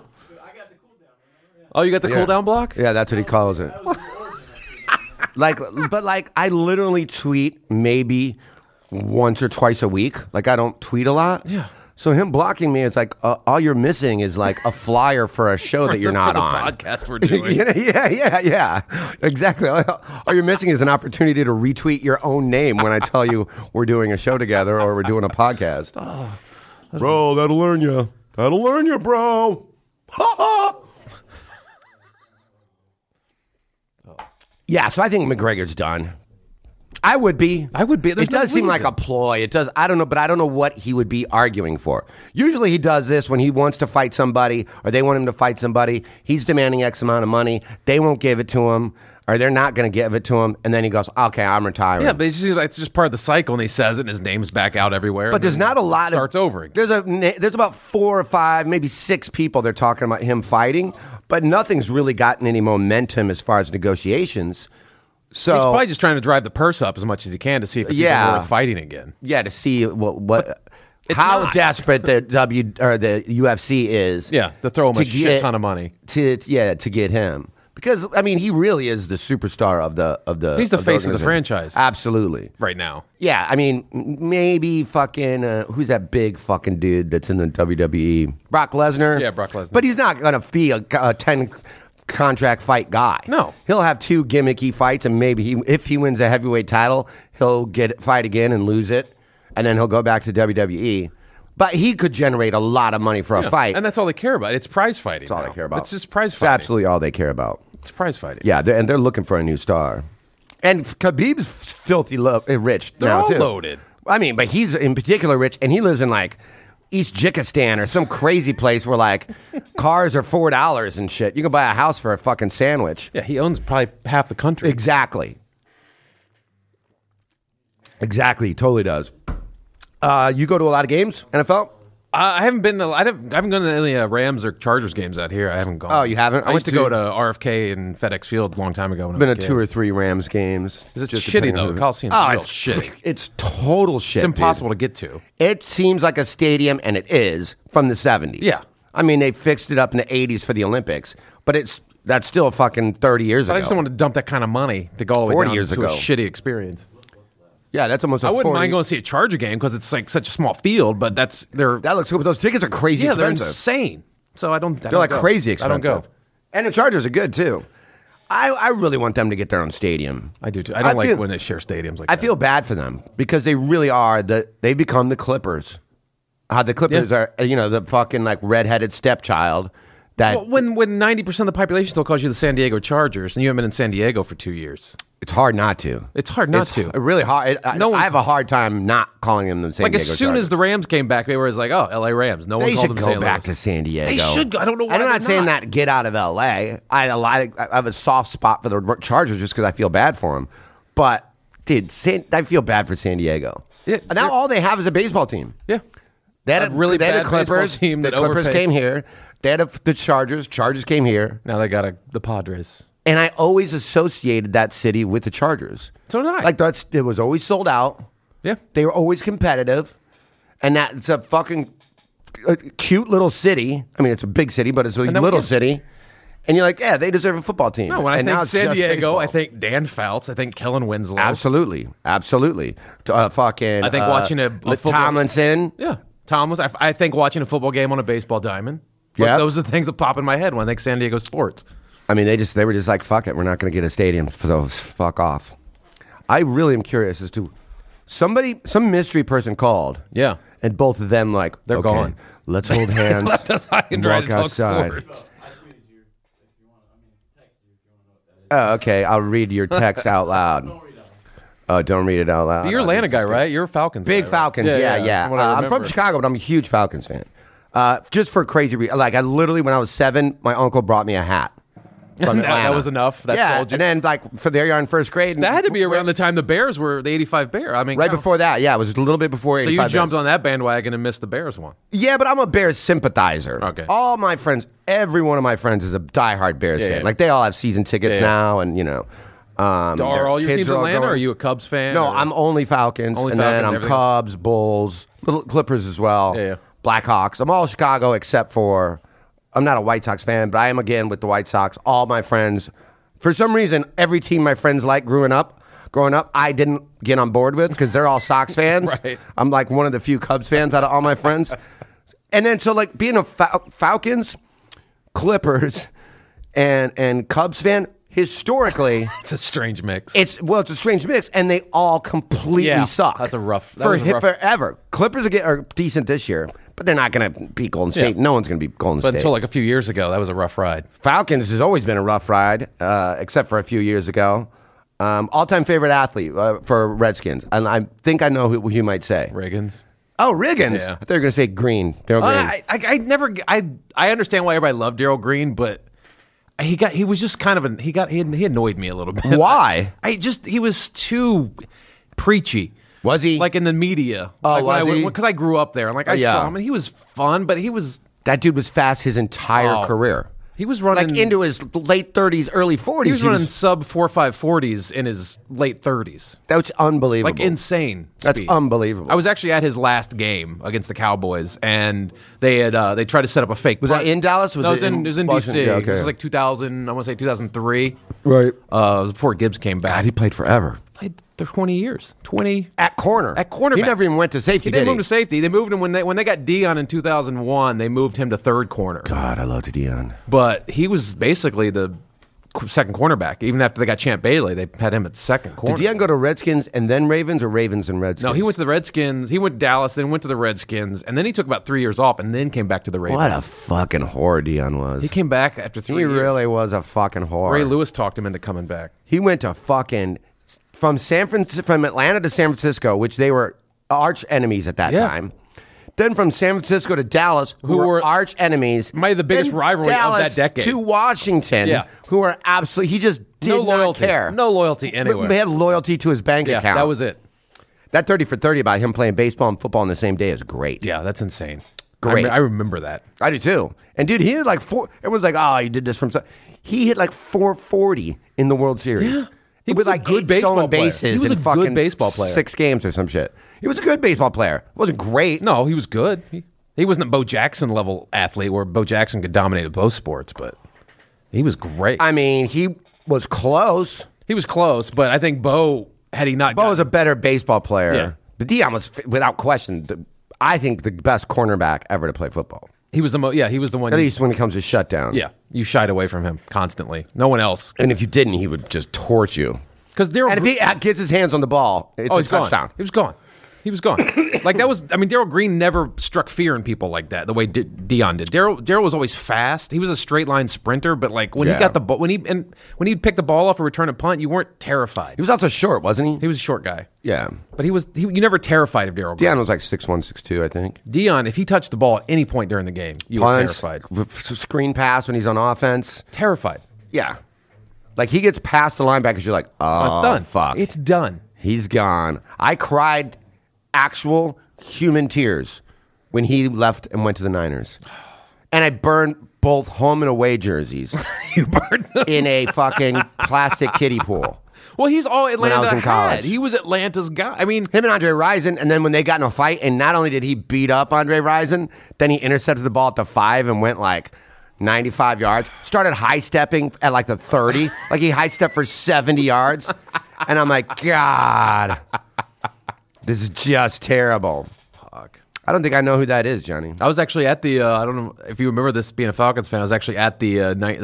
Speaker 8: Oh, you got the cooldown block?
Speaker 4: Yeah, that's what he calls it. But I literally tweet maybe once or twice a week. Like, I don't tweet a lot.
Speaker 8: Yeah.
Speaker 4: So him blocking me, it's like all you're missing is like a flyer for a show that you're not on.
Speaker 8: Podcast we're doing.
Speaker 4: Yeah. Exactly. All you're missing is an opportunity to retweet your own name when I tell you we're doing a show together or we're doing a podcast. Bro, that'll learn you. That'll learn you, bro. Yeah, so I think McGregor's done. I would be. It does seem like a ploy. It does. I don't know, but I don't know what he would be arguing for. Usually he does this when he wants to fight somebody or they want him to fight somebody. He's demanding X amount of money. They won't give it to him or they're not going to give it to him. And then he goes, okay, I'm retiring.
Speaker 8: Yeah, but it's just part of the cycle and he says it and his name's back out everywhere.
Speaker 4: But there's not a lot
Speaker 8: starts over
Speaker 4: again. There's about 4 or 5, maybe 6 people they're talking about him fighting, but nothing's really gotten any momentum as far as negotiations. So
Speaker 8: he's probably just trying to drive the purse up as much as he can to see if it's even worth fighting again.
Speaker 4: Yeah, to see how desperate the UFC is.
Speaker 8: Yeah, to throw him a shit ton of money
Speaker 4: to get him, because I mean he really is the superstar of the.
Speaker 8: He's the face of the franchise,
Speaker 4: absolutely,
Speaker 8: right now.
Speaker 4: Yeah, I mean maybe fucking who's that big fucking dude that's in the WWE? Brock Lesnar.
Speaker 8: Yeah, Brock Lesnar.
Speaker 4: But he's not gonna be a 10 contract fight guy.
Speaker 8: No.
Speaker 4: He'll have 2 gimmicky fights, and maybe if he wins a heavyweight title, he'll fight again and lose it, and then he'll go back to WWE. But he could generate a lot of money for a fight.
Speaker 8: And that's all they care about. It's prize fighting.
Speaker 4: That's all they care about.
Speaker 8: It's just prize fighting.
Speaker 4: It's absolutely all they care about.
Speaker 8: It's prize fighting.
Speaker 4: Yeah, they're looking for a new star. And Khabib's filthy rich now, too.
Speaker 8: They're all loaded.
Speaker 4: I mean, but he's in particular rich, and he lives in like East Jikistan or some crazy place where like cars are $4 and shit. You can buy a house for a fucking sandwich.
Speaker 8: Yeah, he owns probably half the country.
Speaker 4: Exactly, he totally does. You go to a lot of games, NFL?
Speaker 8: I haven't been. I haven't gone to any Rams or Chargers games out here. I haven't gone.
Speaker 4: Oh, you haven't?
Speaker 8: I used to go to RFK and FedEx Field a long time ago. When
Speaker 4: been
Speaker 8: I was
Speaker 4: to 2 or 3 Rams games.
Speaker 8: Is it just shitty though? The Coliseum.
Speaker 4: Oh, it's shitty. It's total shit.
Speaker 8: It's impossible to get to.
Speaker 4: It seems like a stadium, and it is from the 70s.
Speaker 8: Yeah,
Speaker 4: I mean they fixed it up in the 80s for the Olympics, but that's still fucking 30 years ago.
Speaker 8: I just don't want to dump that kind of money to go all the way down to a shitty experience.
Speaker 4: Yeah, that's almost.
Speaker 8: I wouldn't mind going to see a Charger game because it's like such a small field, but that
Speaker 4: looks good. But those tickets are crazy expensive.
Speaker 8: They're insane. So I don't.
Speaker 4: They're like crazy expensive.
Speaker 8: I don't go.
Speaker 4: And the Chargers are good too. I really want them to get their own stadium.
Speaker 8: I do too. I don't like when they share stadiums like that.
Speaker 4: I feel bad for them because they really are. They've become the Clippers. How the Clippers are, the fucking like redheaded stepchild. That
Speaker 8: when 90% of the population still calls you the San Diego Chargers, and you haven't been in San Diego for 2 years.
Speaker 4: It's hard not to.
Speaker 8: It's hard not to.
Speaker 4: Really hard. I have a hard time not calling them the San Diego Chargers.
Speaker 8: As soon as the Rams came back, they were like, oh, L.A. Rams. No one called them St. Louis. They should go back
Speaker 4: to San Diego.
Speaker 8: They should go. I don't know why
Speaker 4: I'm not saying that get out of L.A. I have a soft spot for the Chargers just because I feel bad for them. But, dude, I feel bad for San Diego. Yeah, now all they have is a baseball team.
Speaker 8: Yeah.
Speaker 4: They had
Speaker 8: really bad
Speaker 4: the Clippers
Speaker 8: team.
Speaker 4: The Clippers came here. They had the Chargers. Chargers came here.
Speaker 8: Now they got the Padres.
Speaker 4: And I always associated that city with the Chargers.
Speaker 8: So did I.
Speaker 4: Like it was always sold out.
Speaker 8: Yeah.
Speaker 4: They were always competitive. And it's a fucking cute little city. I mean, it's a big city, but it's a little city. And you're like, yeah, they deserve a football team.
Speaker 8: No, when I think San Diego,
Speaker 4: baseball.
Speaker 8: I think Dan Fouts. I think Kellen Winslow.
Speaker 4: Absolutely. I think
Speaker 8: watching a football
Speaker 4: Tomlinson.
Speaker 8: Yeah. Tomlinson. I think watching a football game on a baseball diamond. Yeah. Those are the things that pop in my head when I think San Diego sports.
Speaker 4: I mean, they were just like, fuck it. We're not going to get a stadium, so fuck off. I really am curious as to some mystery person called.
Speaker 8: Yeah.
Speaker 4: And both of them they're gone. Let's hold hands.
Speaker 8: Left us high and
Speaker 4: walk outside. Oh, okay. I'll read your text out loud. Oh, don't read it out loud.
Speaker 8: But you're Atlanta guy, right? You're a Falcons
Speaker 4: Big
Speaker 8: guy,
Speaker 4: Falcons,
Speaker 8: right?
Speaker 4: yeah. I'm from Chicago, but I'm a huge Falcons fan. Just for crazy reasons. I literally, when I was 7, my uncle brought me a hat.
Speaker 8: That was enough. That sold you.
Speaker 4: And then there you're in first grade.
Speaker 8: That had to be around the time the Bears were the 85 Bears. I mean,
Speaker 4: right before that. Yeah, it was a little bit before 85
Speaker 8: So you jumped
Speaker 4: Bears.
Speaker 8: on that bandwagon and missed the Bears one.
Speaker 4: Yeah, but I'm a Bears sympathizer.
Speaker 8: Okay.
Speaker 4: All my friends, every one of my friends is a diehard Bears fan.
Speaker 8: Yeah.
Speaker 4: Like they all have season tickets now, and
Speaker 8: are all your teams Atlanta, or are you a Cubs fan?
Speaker 4: No, I'm only Falcons, then I'm Cubs, Bulls, little Clippers as well, Blackhawks. I'm all Chicago except for I'm not a White Sox fan, but I am again with the White Sox. All my friends, for some reason, every team my friends like growing up, I didn't get on board with because they're all Sox fans.
Speaker 8: Right.
Speaker 4: I'm like one of the few Cubs fans out of all my friends. And then so being a Falcons, Clippers, and Cubs fan. Historically,
Speaker 8: it's a strange mix.
Speaker 4: It's a strange mix, and they all completely suck.
Speaker 8: That's a rough.
Speaker 4: Forever. Clippers are decent this year, but they're not going to beat Golden State. No one's going to beat Golden State.
Speaker 8: But until a few years ago, that was a rough ride.
Speaker 4: Falcons has always been a rough ride, except for a few years ago. All-time favorite athlete for Redskins, and I think I know who you might say.
Speaker 8: Riggins.
Speaker 4: Oh, Riggins!
Speaker 8: Yeah.
Speaker 4: I thought you were going to say Green. Darryl Green.
Speaker 8: I understand why everybody loved Darryl Green, but. He was just kind of he annoyed me a little bit.
Speaker 4: Why?
Speaker 8: He was too preachy.
Speaker 4: Was he?
Speaker 8: Like in the media.
Speaker 4: Oh, was he?
Speaker 8: Because I grew up there. And I saw him and he was fun, but
Speaker 4: that dude was fast his entire career.
Speaker 8: He was running
Speaker 4: into his late 30s, early 40s.
Speaker 8: He was running sub 4.5 40s in his late 30s.
Speaker 4: That's unbelievable.
Speaker 8: Like insane.
Speaker 4: That's
Speaker 8: speed.
Speaker 4: Unbelievable.
Speaker 8: I was actually at his last game against the Cowboys, and they tried to set up a fake.
Speaker 4: Was that in Dallas?
Speaker 8: It was in DC.
Speaker 4: Yeah, okay.
Speaker 8: It was like 2000. I want to say 2003.
Speaker 4: Right.
Speaker 8: It was before Gibbs came back.
Speaker 4: God, he played forever.
Speaker 8: Played 20 years. 20
Speaker 4: at corner.
Speaker 8: At cornerback.
Speaker 4: He never even went to safety.
Speaker 8: He didn't move to safety. They moved him when they got Deion in 2001. They moved him to third corner.
Speaker 4: God, I loved Deion.
Speaker 8: But he was basically the second cornerback. Even after they got Champ Bailey, they had him at second corner.
Speaker 4: Did Deion go to Redskins and then Ravens, or Ravens and Redskins?
Speaker 8: No, he went to the Redskins. He went to Dallas, then went to the Redskins, and then he took about 3 years off, and then came back to the Ravens.
Speaker 4: What a fucking whore Deion was.
Speaker 8: He came back after 3 years.
Speaker 4: He really was a fucking whore.
Speaker 8: Ray Lewis talked him into coming back.
Speaker 4: He went to fucking from Atlanta to San Francisco, which they were arch enemies at that time. Then from San Francisco to Dallas, who were arch enemies.
Speaker 8: Might have the biggest rivalry
Speaker 4: Dallas
Speaker 8: of that decade.
Speaker 4: To Washington, who are absolutely, he just did not care.
Speaker 8: No loyalty anywhere.
Speaker 4: He had loyalty to his bank account.
Speaker 8: That was it.
Speaker 4: That 30 for 30 about him playing baseball and football on the same day is great.
Speaker 8: Yeah, that's insane.
Speaker 4: Great.
Speaker 8: I remember that.
Speaker 4: I do too. And dude, he had like everyone's like, oh, he did this from. He hit like 440 in the World Series.
Speaker 8: Yeah. He was like good stolen bases. He was a good baseball player.
Speaker 4: 6 games or some shit. He was a good baseball player. Wasn't great.
Speaker 8: No, he was good. He wasn't a Bo Jackson level athlete where Bo Jackson could dominate both sports, but he was great.
Speaker 4: I mean, he was close.
Speaker 8: He was close, but I think Bo had he not.
Speaker 4: Bo was a better baseball player.
Speaker 8: Yeah.
Speaker 4: But Deion was, without question, I think the best cornerback ever to play football.
Speaker 8: He was he was the one.
Speaker 4: At least when it comes to shutdown.
Speaker 8: Yeah, you shied away from him constantly. No one else.
Speaker 4: And if you didn't, he would just torch you.
Speaker 8: Because
Speaker 4: and if he gets his hands on the ball, it's a touchdown.
Speaker 8: He was gone. He was gone. Like that was. I mean, Darryl Green never struck fear in people like that the way Deion did. Darryl was always fast. He was a straight line sprinter, but like when he got the ball, when he'd pick the ball off or return a punt, you weren't terrified.
Speaker 4: He was also short, wasn't he?
Speaker 8: He was a short guy.
Speaker 4: Yeah,
Speaker 8: but you never terrified of Darryl Green.
Speaker 4: Deion was like 6'1", 6'2", I think.
Speaker 8: Deion, if he touched the ball at any point during the game, you were terrified.
Speaker 4: Screen pass when he's on offense,
Speaker 8: terrified.
Speaker 4: Yeah, like he gets past the linebackers, you're like, oh,
Speaker 8: it's done.
Speaker 4: Fuck,
Speaker 8: it's done.
Speaker 4: He's gone. I cried actual human tears when he left and went to the Niners. And I burned both home and away jerseys.
Speaker 8: You burned them?
Speaker 4: In a fucking plastic kiddie pool.
Speaker 8: Well, he's all Atlanta
Speaker 4: when I was in college.
Speaker 8: He was Atlanta's guy. I mean,
Speaker 4: him and Andre Rison, and then when they got in a fight, and not only did he beat up Andre Rison, then he intercepted the ball at the 5 and went like 95 yards. Started high-stepping at like the 30. Like he high-stepped for 70 yards. And I'm like, God... This is just terrible.
Speaker 8: Fuck.
Speaker 4: I don't think I know who that is, Johnny.
Speaker 8: I was actually at the, I don't know if you remember this being a Falcons fan, I was actually at the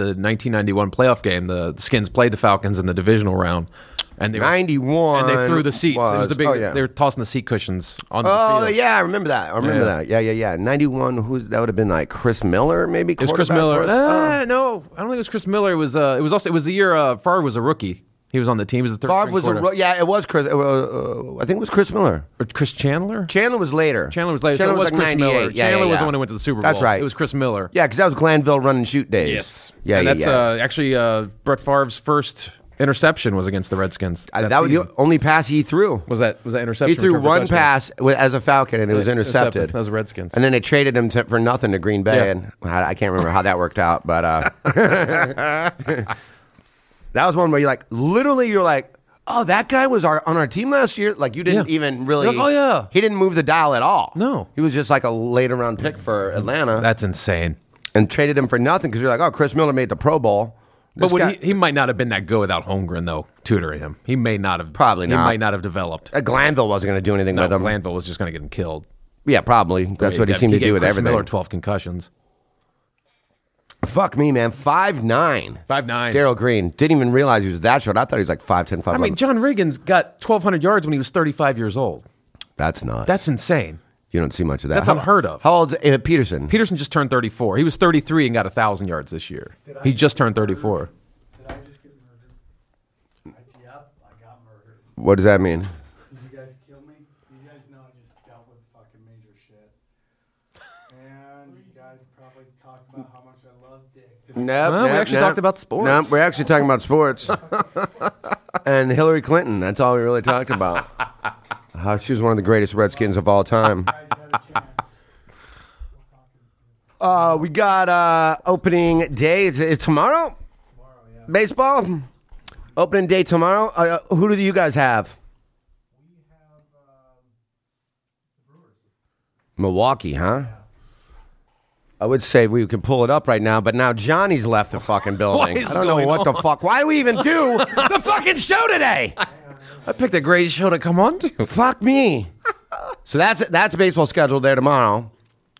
Speaker 8: 1991 playoff game. The Skins played the Falcons in the divisional round. And
Speaker 4: 91.
Speaker 8: And they threw the seats. It was the big,
Speaker 4: yeah.
Speaker 8: They were tossing the seat cushions on the field.
Speaker 4: Oh, yeah, I remember that. That. Yeah. 91, that would have been like Chris Miller, maybe?
Speaker 8: It was Chris Miller. No, I don't think it was Chris Miller. It was the year Favre was a rookie. He was on the team. He was the third.
Speaker 4: Favre was it was Chris. I think it was Chris Miller.
Speaker 8: Or Chris Chandler?
Speaker 4: Chandler was later.
Speaker 8: Chandler was later. So it was
Speaker 4: like
Speaker 8: Chris Miller.
Speaker 4: Yeah,
Speaker 8: Chandler was the one who went to the Super Bowl.
Speaker 4: That's right.
Speaker 8: It was Chris Miller.
Speaker 4: Yeah, because that was Glanville run and shoot days.
Speaker 8: Yes.
Speaker 4: Yeah,
Speaker 8: and that's actually Brett Favre's first interception was against the Redskins.
Speaker 4: That was the only pass he threw.
Speaker 8: Was that interception?
Speaker 4: He threw one pass as a Falcon, and it was intercepted.
Speaker 8: That was Redskins.
Speaker 4: And then they traded him for nothing to Green Bay, and I can't remember how that worked out, but that was one where you're like, oh, that guy was on our team last year? Like, you didn't even really...
Speaker 8: Like, oh, yeah.
Speaker 4: He didn't move the dial at all.
Speaker 8: No.
Speaker 4: He was just like a later-round pick for Atlanta.
Speaker 8: That's insane.
Speaker 4: And traded him for nothing because you're like, oh, Chris Miller made the Pro Bowl.
Speaker 8: He might not have been that good without Holmgren, though, tutoring him. He may not have...
Speaker 4: Probably not.
Speaker 8: He might not have developed.
Speaker 4: Glanville wasn't going to do anything with him.
Speaker 8: Glanville was just going to get him killed.
Speaker 4: Yeah, probably. That's what he seemed to do with
Speaker 8: Chris
Speaker 4: everything.
Speaker 8: Miller 12 concussions.
Speaker 4: Fuck me, man. 5'9".
Speaker 8: 5'9".
Speaker 4: Darryl Green. Didn't even realize he was that short. I thought he was like 5'10", 5'11".
Speaker 8: I mean, John Riggins got 1,200 yards when he was 35 years old.
Speaker 4: That's nuts.
Speaker 8: That's insane.
Speaker 4: You don't see much of that.
Speaker 8: That's unheard of.
Speaker 4: How old's Peterson?
Speaker 8: Peterson just turned 34. He was 33 and got 1,000 yards this year. He just turned 34.
Speaker 6: Did I just get murdered? Yep, I got murdered.
Speaker 4: What does that mean?
Speaker 6: Did you guys kill me? You guys know I just dealt with fucking major shit. And you guys probably talked about how much I love dick.
Speaker 8: No, we actually talked about sports.
Speaker 4: No, we're actually talking about sports. And Hillary Clinton. That's all we really talked about. How she was one of the greatest Redskins of all time. We got opening day. It's tomorrow?
Speaker 6: Yeah.
Speaker 4: Baseball? Opening day tomorrow. Who do you guys have?
Speaker 6: We have the Brewers.
Speaker 4: Milwaukee, huh? I would say we could pull it up right now, but now Johnny's left the fucking building. I don't know what the fuck. Why do we even do the fucking show today?
Speaker 8: I picked a great show to come on to.
Speaker 4: Fuck me. So that's baseball scheduled there tomorrow.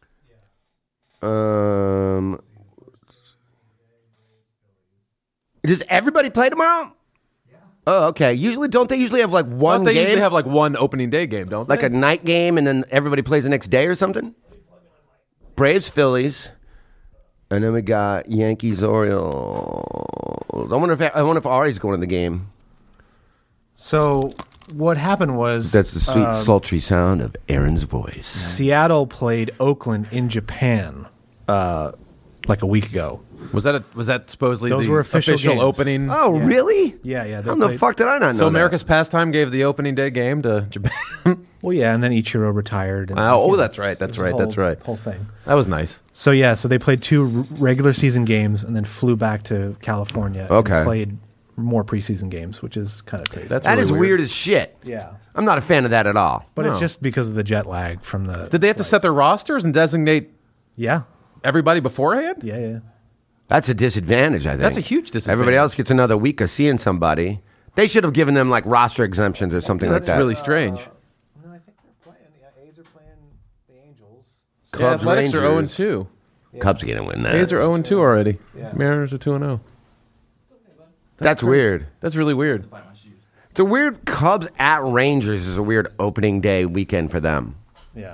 Speaker 4: Does everybody play tomorrow? Yeah. Oh, okay. Don't they usually have like one game?
Speaker 8: They usually have like one opening day game, don't they?
Speaker 4: Like a night game and then everybody plays the next day or something? Braves, Phillies, and then we got Yankees, Orioles. I wonder if Ari's going to the game.
Speaker 10: So what happened was...
Speaker 4: That's the sweet, sultry sound of Aaron's voice.
Speaker 10: Seattle played Oakland in Japan like a week ago.
Speaker 8: Was that supposedly
Speaker 10: Those
Speaker 8: the
Speaker 10: were official
Speaker 8: opening?
Speaker 4: Oh,
Speaker 10: Yeah.
Speaker 4: really?
Speaker 10: Yeah.
Speaker 4: How the fuck did I not know
Speaker 8: So
Speaker 4: that?
Speaker 8: America's Pastime gave the opening day game to Japan?
Speaker 10: Well, yeah, and then Ichiro retired. And
Speaker 8: that's right. That's right.
Speaker 10: Whole thing.
Speaker 8: That was nice.
Speaker 10: So they played 2 regular season games and then flew back to California.
Speaker 4: Okay.
Speaker 10: And played more preseason games, which is kind of crazy.
Speaker 8: That
Speaker 4: is
Speaker 8: really
Speaker 4: weird as shit.
Speaker 10: Yeah.
Speaker 4: I'm not a fan of that at all.
Speaker 10: But it's just because of the jet lag from the...
Speaker 8: Did they have to set their rosters and designate everybody beforehand?
Speaker 10: Yeah.
Speaker 4: That's a disadvantage, I think.
Speaker 8: That's a huge disadvantage.
Speaker 4: Everybody else gets another week of seeing somebody. They should have given them like roster exemptions or something like that.
Speaker 8: That's really strange.
Speaker 10: No, I think they're playing. The A's are playing the Angels.
Speaker 4: Cubs,
Speaker 8: Athletics
Speaker 4: Rangers.
Speaker 8: are 0-2.
Speaker 4: Cubs are going to win that.
Speaker 8: A's are 0-2 already. Yeah. Mariners are 2-0.
Speaker 4: That's weird.
Speaker 8: That's really weird.
Speaker 4: It's a weird Cubs at Rangers is a weird opening day weekend for them.
Speaker 10: Yeah.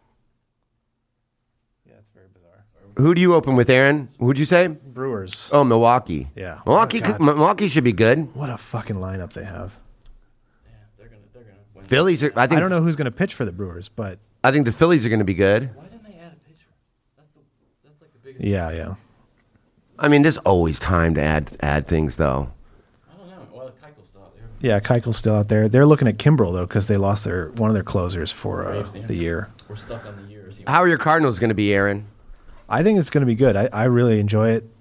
Speaker 10: Yeah, it's very bizarre.
Speaker 4: Who do you open with, Aaron? Who'd you say?
Speaker 10: Brewers.
Speaker 4: Oh, Milwaukee.
Speaker 10: Yeah.
Speaker 4: Milwaukee should be good.
Speaker 10: What a fucking lineup they have.
Speaker 11: Yeah, they're gonna win.
Speaker 4: Phillies are,
Speaker 10: I don't know who's going to pitch for the Brewers, but
Speaker 4: I think the Phillies are going to be good.
Speaker 11: Why didn't they add a pitcher? That's like the biggest.
Speaker 10: Yeah.
Speaker 4: I mean, there's always time to add things, though.
Speaker 11: I don't know. Well, Keuchel's still out there.
Speaker 10: Yeah, Keuchel's still out there. They're looking at Kimbrel though because they lost one of their closers for the year.
Speaker 11: We're stuck on the years.
Speaker 4: How are your Cardinals going to be, Aaron?
Speaker 10: I think it's going to be good. I really enjoy it.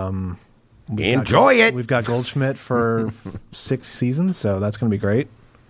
Speaker 10: We've got Goldschmidt for 6 seasons, so that's going to be great.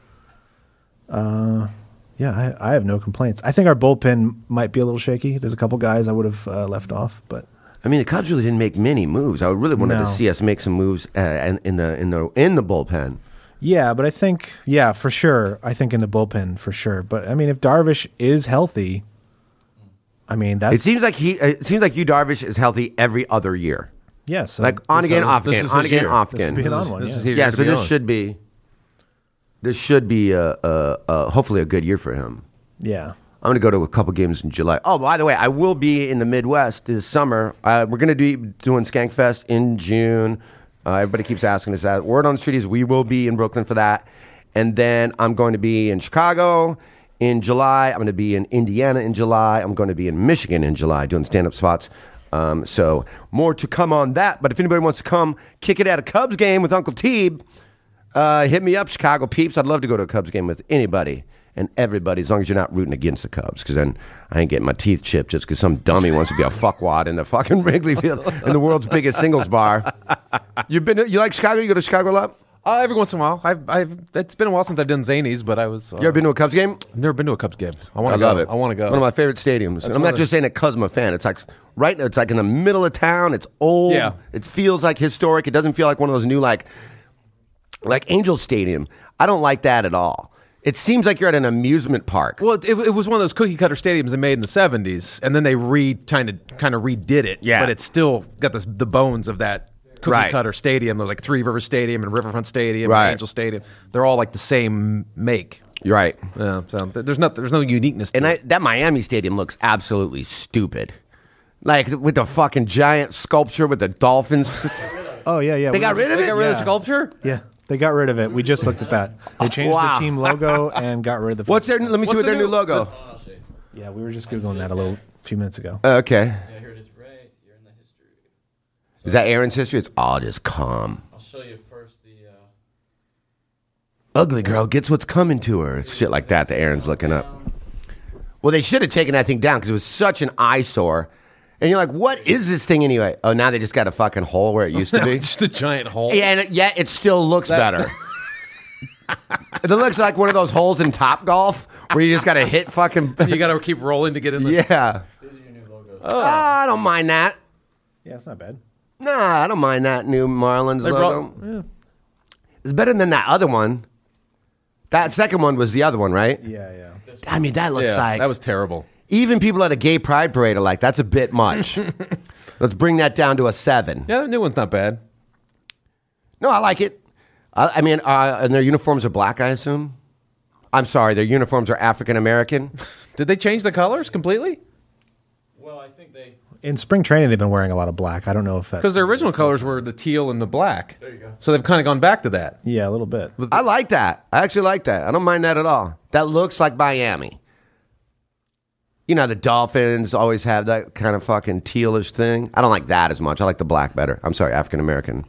Speaker 10: Yeah, I have no complaints. I think our bullpen might be a little shaky. There's a couple guys I would have left off, but
Speaker 4: I mean, the Cubs really didn't make many moves. I really wanted to see us make some moves in the bullpen.
Speaker 10: Yeah, but I think for sure. I think in the bullpen for sure. But I mean, if Darvish is healthy, I mean that's.
Speaker 4: It seems like Yu Darvish is healthy every other year.
Speaker 10: Yes,
Speaker 4: like on again, off again, on again, off again. So this should be. This should be hopefully a good year for him.
Speaker 10: Yeah.
Speaker 4: I'm going to go to a couple games in July. Oh, by the way, I will be in the Midwest this summer. We're going to be doing Skankfest in June. Everybody keeps asking us that. Word on the street is we will be in Brooklyn for that. And then I'm going to be in Chicago in July. I'm going to be in Indiana in July. I'm going to be in Michigan in July doing stand-up spots. So more to come on that. But if anybody wants to come kick it at a Cubs game with Uncle Teeb, hit me up, Chicago peeps. I'd love to go to a Cubs game with anybody and everybody, as long as you're not rooting against the Cubs, because then I ain't getting my teeth chipped just because some dummy wants to be a fuckwad in the fucking Wrigley Field in the world's biggest singles bar. You like Chicago? You go to Chicago a lot?
Speaker 8: Every once in a while. It's been a while since I've done Zanies, but I was.
Speaker 4: You ever been to a Cubs game?
Speaker 8: Never been to a Cubs game. I
Speaker 4: love it.
Speaker 8: I want to go.
Speaker 4: One of my favorite stadiums. And I'm not just saying it because I'm a fan. It's like it's like in the middle of town. It's old.
Speaker 8: Yeah.
Speaker 4: It feels like historic. It doesn't feel like one of those new like Angel Stadium. I don't like that at all. It seems like you're at an amusement park.
Speaker 8: Well, it was one of those cookie cutter stadiums they made in the 70s, and then they kind of redid it.
Speaker 4: Yeah.
Speaker 8: But it's still got the bones of that cookie cutter stadium. They're like Three River Stadium and Riverfront Stadium and Angel Stadium. They're all like the same make.
Speaker 4: You're right.
Speaker 8: Yeah, so there's no uniqueness to it.
Speaker 4: That Miami Stadium looks absolutely stupid. Like with the fucking giant sculpture with the Dolphins.
Speaker 10: Oh, yeah.
Speaker 4: They got rid of it?
Speaker 8: They got rid of the sculpture?
Speaker 10: Yeah. They got rid of it. We just looked at that. They changed the team logo and got rid of the.
Speaker 4: Let me see what their new logo.
Speaker 10: Yeah, we were just Googling that a few minutes ago.
Speaker 4: Okay.
Speaker 11: Yeah, here it is right here in the history. So,
Speaker 4: is that Aaron's history? It's all just calm.
Speaker 11: I'll show you first the.
Speaker 4: Ugly girl gets what's coming to her. It's shit like that Aaron's looking up. Well, they should have taken that thing down because it was such an eyesore. And you're like, what is this thing anyway? Oh, now they just got a fucking hole where it used to be?
Speaker 8: Just a giant hole.
Speaker 4: Yeah, and it still looks better. It looks like one of those holes in Topgolf where you just got to hit fucking...
Speaker 8: You got to keep rolling to get in there.
Speaker 4: Yeah.
Speaker 11: These are your new logos.
Speaker 4: Oh, I don't mind that.
Speaker 10: Yeah, it's not bad.
Speaker 4: Nah, I don't mind that new Marlins logo. It's better than that other one. That second one was the other one, right?
Speaker 10: Yeah.
Speaker 4: I mean, that looks like...
Speaker 8: That was terrible.
Speaker 4: Even people at a gay pride parade are like, that's a bit much. Let's bring that down to a 7.
Speaker 8: Yeah, the new one's not bad.
Speaker 4: No, I like it. I mean, and their uniforms are black, I assume? I'm sorry, their uniforms are African-American.
Speaker 8: Did they change the colors completely?
Speaker 11: Well, I think they...
Speaker 10: In spring training, they've been wearing a lot of black. I don't know if that's...
Speaker 8: Because their original colors were the teal and the black.
Speaker 11: There you go.
Speaker 8: So they've kind of gone back to that.
Speaker 10: Yeah, a little bit.
Speaker 4: I like that. I actually like that. I don't mind that at all. That looks like Miami. You know, the Dolphins always have that kind of fucking tealish thing. I don't like that as much. I like the black better. I'm sorry, African-American.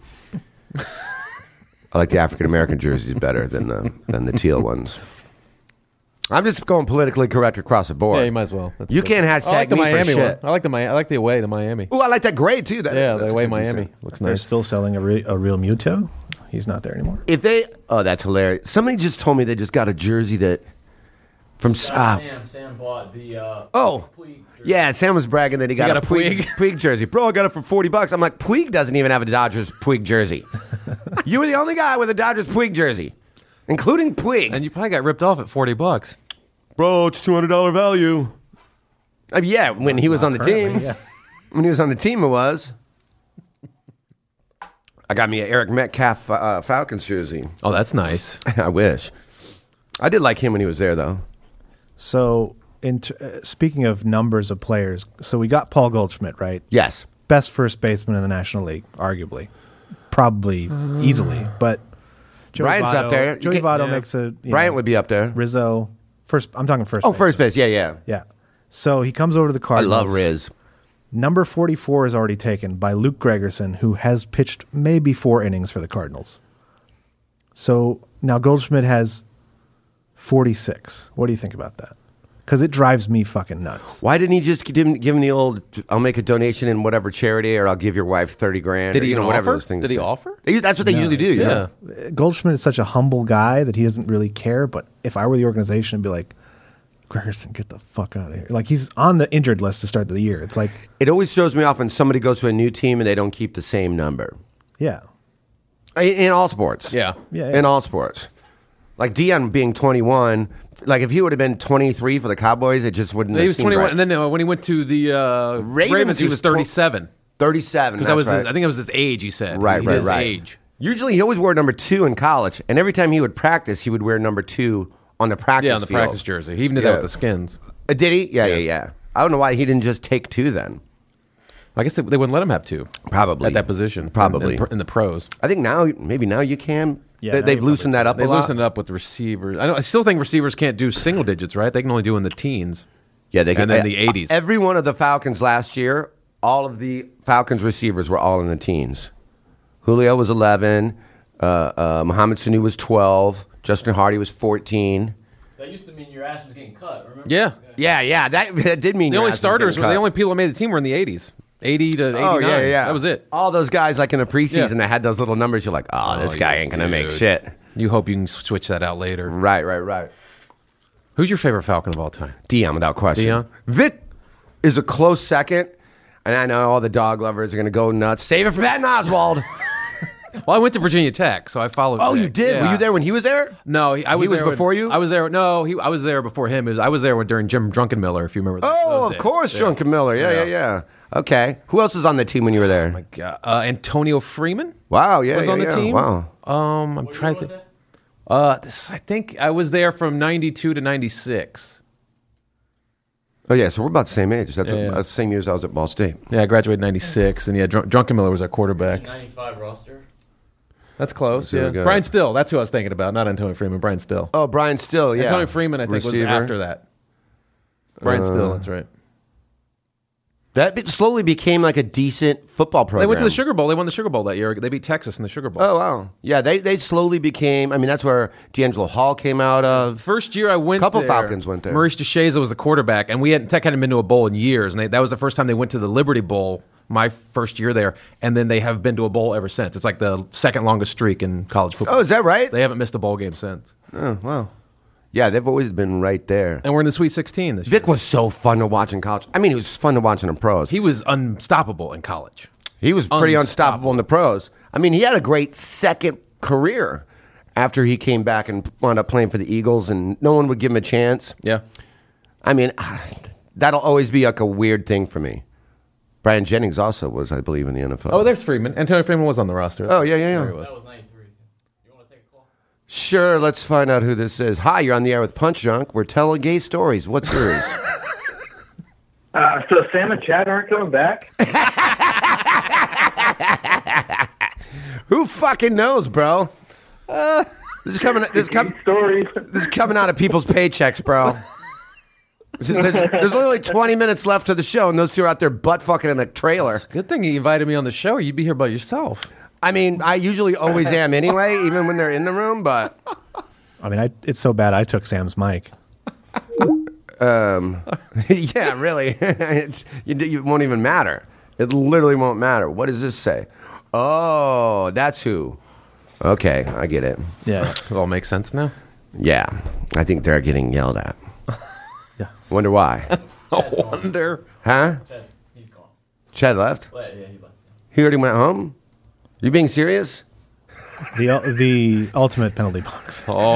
Speaker 4: I like the African-American jerseys better than the teal ones. I'm just going politically correct across the board.
Speaker 8: Yeah, you might as well.
Speaker 4: You can't hashtag
Speaker 8: I like the
Speaker 4: me
Speaker 8: Miami
Speaker 4: for shit.
Speaker 8: one. I like the away to Miami.
Speaker 4: Ooh, I like that gray too.
Speaker 8: The away Miami looks
Speaker 10: They're
Speaker 8: nice.
Speaker 10: still selling a real Muto. He's not there anymore.
Speaker 4: That's hilarious. Somebody just told me they just got a jersey that from
Speaker 11: Sam bought the
Speaker 4: Puig jersey. Yeah, Sam was bragging that he got a Puig jersey. Bro, I got it for $40. I'm like, Puig doesn't even have a Dodgers Puig jersey. You were the only guy with a Dodgers Puig jersey, including Puig.
Speaker 8: And you probably got ripped off at $40.
Speaker 4: Bro, it's $200 value. Yeah, when he was on the team.
Speaker 10: Yeah.
Speaker 4: When he was on the team, it was. I got me an Eric Metcalf Falcons jersey.
Speaker 8: Oh, that's nice.
Speaker 4: I wish. I did like him when he was there, though.
Speaker 10: So, speaking of numbers of players, so we got Paul Goldschmidt, right?
Speaker 4: Yes.
Speaker 10: Best first baseman in the National League, arguably. Probably easily. But Joey
Speaker 4: Bryant's
Speaker 10: Votto,
Speaker 4: up there.
Speaker 10: Joey Votto makes a...
Speaker 4: Bryant would be up there.
Speaker 10: Rizzo. I'm talking first
Speaker 4: Oh,
Speaker 10: base.
Speaker 4: first base. Yeah.
Speaker 10: Yeah. So he comes over to the
Speaker 4: I
Speaker 10: Cardinals.
Speaker 4: love Riz.
Speaker 10: Number 44 is already taken by Luke Gregerson, who has pitched maybe 4 innings for the Cardinals. So now Goldschmidt has 46. What do you think about that? Because it drives me fucking nuts.
Speaker 4: Why didn't he just give him the old, I'll make a donation in whatever charity, or I'll give your wife $30,000?
Speaker 8: Did he
Speaker 4: whatever
Speaker 8: offer?
Speaker 4: those things
Speaker 8: Did he
Speaker 4: do.
Speaker 8: offer?
Speaker 4: That's what they usually do.
Speaker 8: Yeah.
Speaker 10: Goldschmidt is such a humble guy that he doesn't really care. But if I were the organization, I'd be like, Gregerson, get the fuck out of here. Like, he's on the injured list to start the year. It's like...
Speaker 4: It always shows me off when somebody goes to a new team and they don't keep the same number.
Speaker 10: Yeah.
Speaker 4: In all sports.
Speaker 8: Yeah.
Speaker 4: In all sports. Like Dion being 21, like if he would have been 23 for the Cowboys, it just wouldn't have
Speaker 8: He was
Speaker 4: seemed
Speaker 8: 21,
Speaker 4: right.
Speaker 8: and then when he went to the Ravens, he was 37.
Speaker 4: 37,
Speaker 8: Because that was I think it was his age, he said.
Speaker 4: Right.
Speaker 8: His age.
Speaker 4: Usually he always wore number 2 in college, and every time he would practice, he would wear number 2 on the practice
Speaker 8: Yeah, on the
Speaker 4: field.
Speaker 8: practice jersey. He even did that with the Skins.
Speaker 4: Did he? Yeah. I don't know why he didn't just take 2 then.
Speaker 8: I guess they wouldn't let him have 2.
Speaker 4: Probably.
Speaker 8: At that position.
Speaker 4: Probably.
Speaker 8: In the pros.
Speaker 4: I think maybe now you can.
Speaker 10: Yeah,
Speaker 4: they've loosened that up
Speaker 8: They
Speaker 4: a lot.
Speaker 8: loosened it up with the receivers. I still think receivers can't do single digits, right? They can only do in the teens.
Speaker 4: Yeah, they can.
Speaker 8: And then the 80s.
Speaker 4: Every one of the Falcons last year, all of the Falcons receivers were all in the teens. Julio was 11. Mohamed Sanu was 12. Justin Hardy was 14.
Speaker 11: That used to mean your ass was getting cut, remember?
Speaker 8: Yeah.
Speaker 4: Yeah. That did mean
Speaker 8: The
Speaker 4: your
Speaker 8: only
Speaker 4: ass was
Speaker 8: starters,
Speaker 4: getting cut.
Speaker 8: the only people that made the team were in the 80s. 80 to 89.
Speaker 4: Oh, yeah.
Speaker 8: That was it.
Speaker 4: All those guys, like in the preseason,
Speaker 8: Yeah.
Speaker 4: that had those little numbers. You're like, this guy ain't gonna make
Speaker 8: dude.
Speaker 4: shit.
Speaker 8: You hope you can switch that out later.
Speaker 4: Right.
Speaker 8: Who's your favorite Falcon of all time?
Speaker 4: Dion, without question.
Speaker 8: Dion?
Speaker 4: Vic is a close second, and I know all the dog lovers are gonna go nuts. Save it for Patton Oswalt.
Speaker 8: Well, I went to Virginia Tech, so I followed.
Speaker 4: Oh,
Speaker 8: Vic.
Speaker 4: you did?
Speaker 8: Yeah.
Speaker 4: Were you there when he was there?
Speaker 8: No, I was
Speaker 4: He was
Speaker 8: there
Speaker 4: before you?
Speaker 8: I was there. No, I was there before him. I was there during Jim Drunkenmiller, if you remember that.
Speaker 4: Oh, of course, Drunken Miller. Yeah. Okay. Who else was on the team when you were there?
Speaker 8: Oh my God. Antonio Freeman.
Speaker 4: Wow, yeah.
Speaker 8: was on the team.
Speaker 4: Wow.
Speaker 8: I'm trying to think. I think I was there from 92 to 96.
Speaker 4: Oh, yeah, so we're about the same age. That's
Speaker 8: Yeah.
Speaker 4: the same year as I was at Ball State.
Speaker 8: Yeah, I graduated in 96, and Drunkenmiller was our quarterback.
Speaker 11: 95 roster.
Speaker 8: That's close.
Speaker 4: There we
Speaker 8: Yeah,
Speaker 4: go.
Speaker 8: Brian Still. That's who I was thinking about. Not Antonio Freeman. Brian Still.
Speaker 4: Oh, Brian Still, yeah.
Speaker 8: Antonio Freeman, I think, was
Speaker 4: Receiver.
Speaker 8: after that. Brian Still. That's right.
Speaker 4: That slowly became like a decent football program.
Speaker 8: They went to the Sugar Bowl. They won the Sugar Bowl that year. They beat Texas in the Sugar Bowl.
Speaker 4: Oh, wow. Yeah, they slowly became, I mean, that's where D'Angelo Hall came out of.
Speaker 8: First year I went
Speaker 4: Couple
Speaker 8: there,
Speaker 4: Falcons went there.
Speaker 8: Maurice DeShaza was the quarterback, and Tech hadn't been to a bowl in years, and that was the first time they went to the Liberty Bowl, my first year there, and then they have been to a bowl ever since. It's like the second longest streak in college football.
Speaker 4: Oh, is that right?
Speaker 8: They haven't missed a bowl game since.
Speaker 4: Oh, wow. Yeah, they've always been right there.
Speaker 8: And we're in the Sweet 16 this year.
Speaker 4: Vic was so fun to watch in college. I mean, he was fun to watch in the pros.
Speaker 8: He was unstoppable in college.
Speaker 4: He was pretty unstoppable in the pros. I mean, he had a great second career after he came back and wound up playing for the Eagles, and no one would give him a chance.
Speaker 8: Yeah.
Speaker 4: I mean, that'll always be like a weird thing for me. Brian Jennings also was, I believe, in the NFL.
Speaker 8: Oh, there's Freeman. Antonio Freeman was on the roster.
Speaker 4: Oh, yeah.
Speaker 8: There he was.
Speaker 11: That was 93. You want to take a call?
Speaker 4: Sure, let's find out who this is. Hi, you're on the air with Punch Drunk. We're telling gay stories. What's yours?
Speaker 12: So Sam and Chad aren't coming back?
Speaker 4: Who fucking knows, bro? This is coming out of people's paychecks, bro. There's only like 20 minutes left to the show, and those two are out there butt fucking in a trailer.
Speaker 8: Good thing you invited me on the show, or you'd be here by yourself.
Speaker 4: I mean, I usually always am anyway, even when they're in the room, but...
Speaker 10: I mean, it's so bad I took Sam's mic.
Speaker 4: Yeah, really. It won't even matter. It literally won't matter. What does this say? Oh, that's who. Okay, I get it.
Speaker 10: Yeah.
Speaker 8: It all makes sense now?
Speaker 4: Yeah, I think they're getting yelled at.
Speaker 10: Yeah.
Speaker 4: Wonder why.
Speaker 8: I wonder.
Speaker 4: Huh?
Speaker 11: He's gone.
Speaker 4: Chad left?
Speaker 11: Yeah, he left.
Speaker 4: He already went home? You being serious?
Speaker 10: The ultimate penalty box.
Speaker 8: Oh.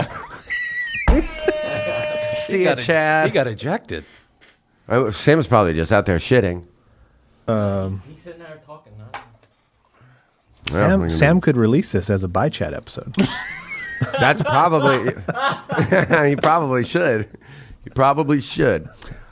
Speaker 4: See ya, Chad.
Speaker 8: He got ejected.
Speaker 4: Sam's probably just out there shitting.
Speaker 11: He's sitting there talking.
Speaker 10: Sam could release this as a by chat episode.
Speaker 4: That's probably. He probably should. He probably should.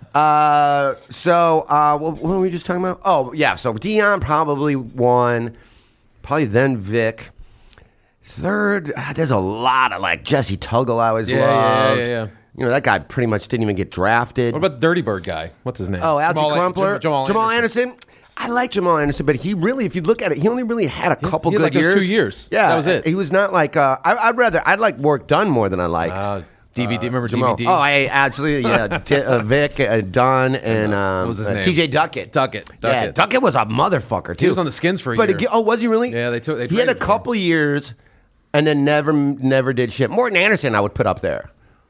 Speaker 4: What were we just talking about? Oh, yeah. So Dion probably won. Probably then Vic. Third, there's a lot of like Jesse Tuggle I always loved.
Speaker 8: Yeah.
Speaker 4: You know, that guy pretty much didn't even get drafted.
Speaker 8: What about the Dirty Bird guy? What's his name?
Speaker 4: Oh, Algie Crumpler.
Speaker 8: Jamal
Speaker 4: Anderson. I like Jamal Anderson, but he really, if you look at it, he only really had a couple
Speaker 8: he
Speaker 4: good
Speaker 8: like
Speaker 4: years.
Speaker 8: Those 2 years.
Speaker 4: Yeah.
Speaker 8: That was it.
Speaker 4: He was not like, I'd like work done more than I liked.
Speaker 8: DVD, remember
Speaker 4: Jamal.
Speaker 8: DVD?
Speaker 4: Oh, I actually, Vic, Dunn, and
Speaker 8: what was his name?
Speaker 4: TJ Duckett.
Speaker 8: Duckett.
Speaker 4: Yeah, Duckett was a motherfucker, too.
Speaker 8: He was on the Skins for a year.
Speaker 4: Oh, was he really?
Speaker 8: Yeah, they
Speaker 4: He had a couple years and then never did shit. Morton Anderson, I would put up there.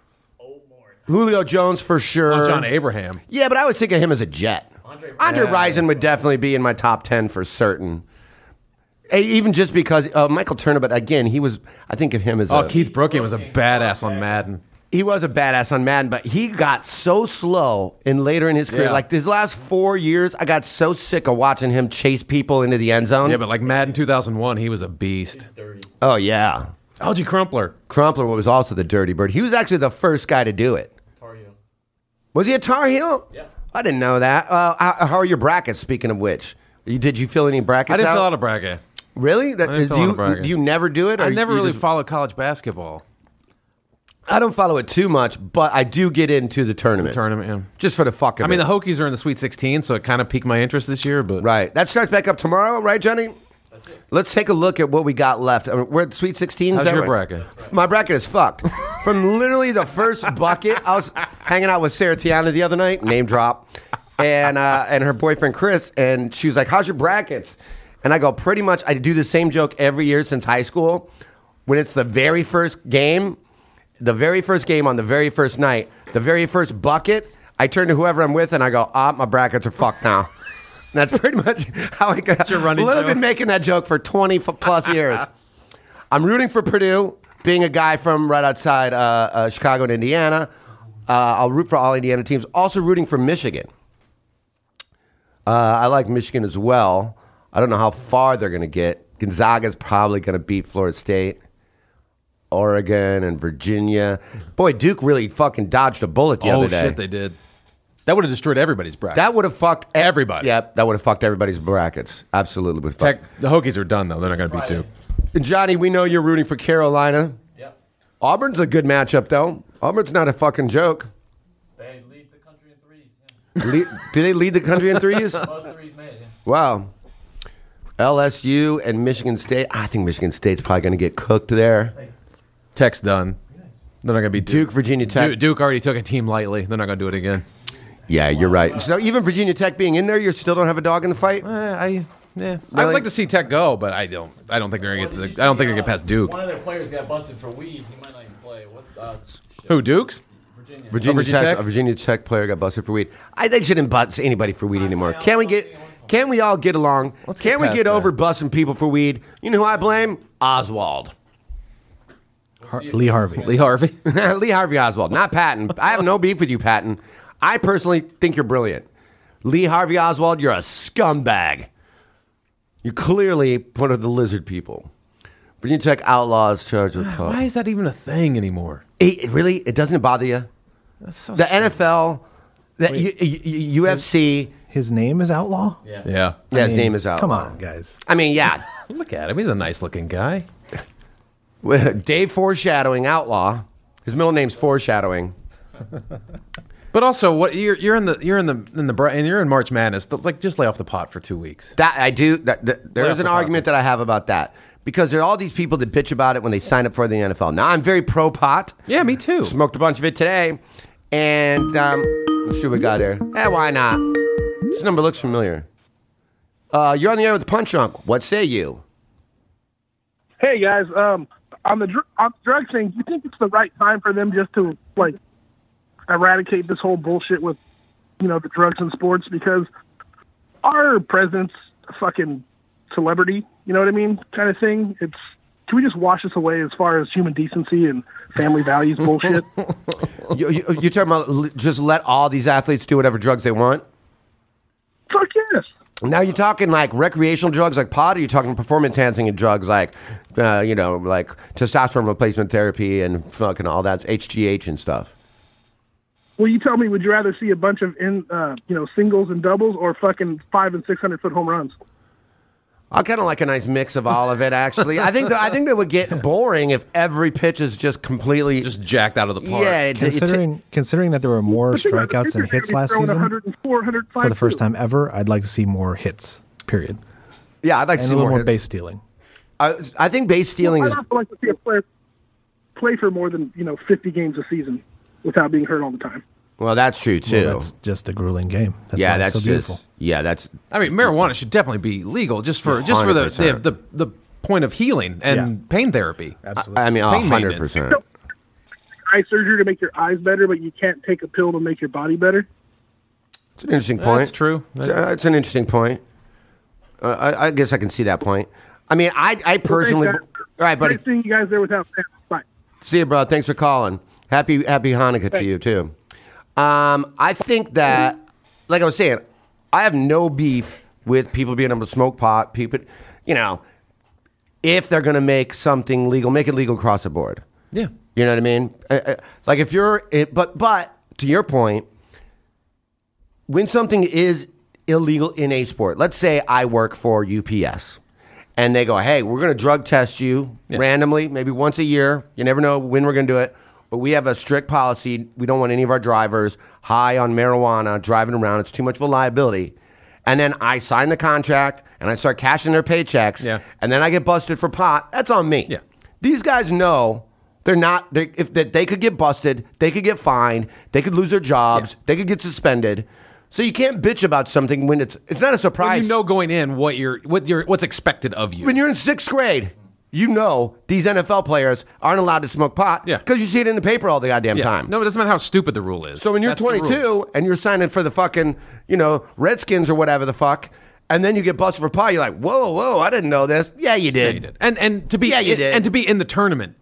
Speaker 4: Julio Jones for sure.
Speaker 8: Oh, John Abraham.
Speaker 4: Yeah, but I would think of him as a Jet. Andre Rison would definitely be in my top 10 for certain. Even just because Michael Turner, but again, I think of him as
Speaker 8: Keith Brooking was a badass on Madden.
Speaker 4: He was a badass on Madden, but he got so slow later in his career.
Speaker 8: Yeah.
Speaker 4: Like his last 4 years, I got so sick of watching him chase people into the end zone.
Speaker 8: Yeah, but like Madden 2001, he was a beast.
Speaker 4: Oh, yeah.
Speaker 8: Algie Crumpler.
Speaker 4: Crumpler was also the Dirty Bird. He was actually the first guy to do it.
Speaker 11: Tar Heel.
Speaker 4: Was he a Tar Heel?
Speaker 11: Yeah.
Speaker 4: I didn't know that. How are your brackets, speaking of which? Did you fill any brackets
Speaker 8: I didn't
Speaker 4: out?
Speaker 8: fill out a bracket.
Speaker 4: Really? Do you never do it?
Speaker 8: I
Speaker 4: or
Speaker 8: never
Speaker 4: you
Speaker 8: really
Speaker 4: just-
Speaker 8: followed college basketball.
Speaker 4: I don't follow it too much, but I do get into the tournament.
Speaker 8: Yeah.
Speaker 4: Just for the fuck of it.
Speaker 8: I mean, the Hokies are in the Sweet 16, so it kind of piqued my interest this year. But
Speaker 4: Right. That starts back up tomorrow, right, Johnny? That's it. Let's take a look at what we got left. I mean, we're at the Sweet 16.
Speaker 8: How's
Speaker 4: is that
Speaker 8: your
Speaker 4: right?
Speaker 8: bracket?
Speaker 4: My bracket is fucked. From literally the first bucket, I was hanging out with Sarah Tiana the other night, name drop, and her boyfriend Chris, and she was like, "How's your brackets?" And I go, pretty much, I do the same joke every year since high school. When it's the very first game on the very first night, the very first bucket, I turn to whoever I'm with and I go, my brackets are fucked now. And that's pretty much how I got.
Speaker 8: Your running
Speaker 4: I've
Speaker 8: joke?
Speaker 4: been making that joke for 20 plus years. I'm rooting for Purdue, being a guy from right outside Chicago and Indiana. I'll root for all Indiana teams. Also rooting for Michigan. I like Michigan as well. I don't know how far they're going to get. Gonzaga's probably going to beat Florida State, Oregon, and Virginia. Boy, Duke really fucking dodged a bullet the other day.
Speaker 8: Oh, shit, they did. That would have destroyed everybody's bracket.
Speaker 4: That would have fucked
Speaker 8: everybody.
Speaker 4: Yeah, that would have fucked everybody's brackets. Absolutely would have fucked.
Speaker 8: The Hokies are done, though. They're not going to beat Duke.
Speaker 4: And Johnny, we know you're rooting for Carolina.
Speaker 11: Yep.
Speaker 4: Auburn's a good matchup, though. Auburn's not a fucking joke.
Speaker 11: They lead the country in threes. Yeah.
Speaker 4: Do they lead the country in threes?
Speaker 11: Most threes made, yeah.
Speaker 4: Wow. LSU and Michigan State. I think Michigan State's probably going to get cooked there.
Speaker 8: Tech's done. They're not going to beat
Speaker 4: Duke, Virginia Tech.
Speaker 8: Duke already took a team lightly. They're not going to do it again.
Speaker 4: Yeah, you're right. So even Virginia Tech being in there, you still don't have a dog in the fight?
Speaker 8: I'd
Speaker 4: Really?
Speaker 8: like to see Tech go, but I don't think they're going to get. I don't think they get past Duke.
Speaker 11: One of their players got busted for weed. He might not even play.
Speaker 8: Who, Duke's?
Speaker 11: Virginia.
Speaker 4: A Virginia Tech player got busted for weed. They shouldn't bust anybody for weed anymore. Can we all get along? Can we get over busting people for weed? You know who I blame? Oswald.
Speaker 10: Lee Harvey.
Speaker 8: Lee Harvey.
Speaker 4: Lee Harvey Oswald, not Patton. I have no beef with you, Patton. I personally think you're brilliant. Lee Harvey Oswald, you're a scumbag. You're clearly one of the lizard people. Virginia Tech outlaws charged with
Speaker 8: Why is that even a thing anymore?
Speaker 4: Really? It doesn't bother you?
Speaker 8: That's so
Speaker 4: the NFL, the UFC.
Speaker 10: His name is Outlaw?
Speaker 8: Yeah.
Speaker 4: His name is Outlaw.
Speaker 10: Come on, guys.
Speaker 4: I mean, yeah.
Speaker 8: Look at him. He's a nice-looking guy.
Speaker 4: Dave Foreshadowing Outlaw. His middle name's Foreshadowing.
Speaker 8: But also, what you're in March Madness. Like, just lay off the pot for 2 weeks.
Speaker 4: That I do. There is an argument that I have about that because there are all these people that bitch about it when they sign up for the NFL. Now I'm very pro pot.
Speaker 8: Yeah, me too.
Speaker 4: Smoked a bunch of it today, and let's see what we got here. Why not? This number looks familiar. You're on the air with the Punch Drunk. What say you?
Speaker 13: Hey guys, on the drug thing, do you think it's the right time for them just to like eradicate this whole bullshit with, the drugs in sports? Because our president's a fucking celebrity, you know what I mean, kind of thing. can we just wash this away as far as human decency and family values bullshit?
Speaker 4: You're talking about just let all these athletes do whatever drugs they want?
Speaker 13: Fuck yes.
Speaker 4: Now you're talking like recreational drugs like pot, or you're talking performance enhancing drugs like, like testosterone replacement therapy and fucking all that HGH and stuff.
Speaker 13: Well, you tell me, would you rather see a bunch of singles and doubles or fucking 500 and 600 foot home runs?
Speaker 4: I kind of like a nice mix of all of it. Actually, I think that would get boring if every pitch is just completely
Speaker 8: just jacked out of the park.
Speaker 10: Yeah, considering that there were more strikeouts than hits last season, for the first time ever, I'd like to see more hits. Period.
Speaker 4: Yeah, I'd like to see
Speaker 10: a little more
Speaker 4: hits.
Speaker 10: base stealing.
Speaker 4: I think base stealing
Speaker 13: I'd also like to see a player play for more than 50 games a season without being hurt all the time.
Speaker 4: Well, that's true too.
Speaker 10: Well, that's just a grueling game. That's
Speaker 4: yeah,
Speaker 10: why
Speaker 4: that's
Speaker 10: it's so beautiful.
Speaker 8: I mean, marijuana should definitely be legal just for the point of healing and pain therapy.
Speaker 10: Absolutely.
Speaker 4: I mean, 100%.
Speaker 13: Eye surgery to make your eyes better, but you can't take a pill to make your body better.
Speaker 4: It's an interesting point.
Speaker 8: That's true.
Speaker 4: It's an interesting point. I guess I can see that point. I mean, I personally. All right, buddy.
Speaker 13: Great seeing you guys there without fans. Bye.
Speaker 4: See you, bro. Thanks for calling. Happy Hanukkah to you too. I think that, like I was saying, I have no beef with people being able to smoke pot. People, if they're going to make something legal, make it legal across the board.
Speaker 8: Yeah.
Speaker 4: You know what I mean? Like if you're, but to your point, when something is illegal in a sport, let's say I work for UPS and they go, hey, we're going to drug test you randomly, maybe once a year. You never know when we're going to do it. But we have a strict policy. We don't want any of our drivers high on marijuana driving around. It's too much of a liability. And then I sign the contract and I start cashing their paychecks.
Speaker 8: Yeah.
Speaker 4: And then I get busted for pot. That's on me.
Speaker 8: Yeah.
Speaker 4: These guys know they're not. If they could get busted, they could get fined. They could lose their jobs. They could get suspended. So you can't bitch about something when it's not a surprise.
Speaker 8: When you know going in what's expected of you.
Speaker 4: When you're in sixth grade. You know these NFL players aren't allowed to smoke pot because you see it in the paper all the goddamn time.
Speaker 8: No, it doesn't matter how stupid the rule is.
Speaker 4: So when you're
Speaker 8: That's
Speaker 4: 22 and you're signing for the fucking, Redskins or whatever the fuck, and then you get busted for pot, you're like, whoa, I didn't know this. Yeah, you did.
Speaker 8: Yeah, you did. And to be and to be in the tournament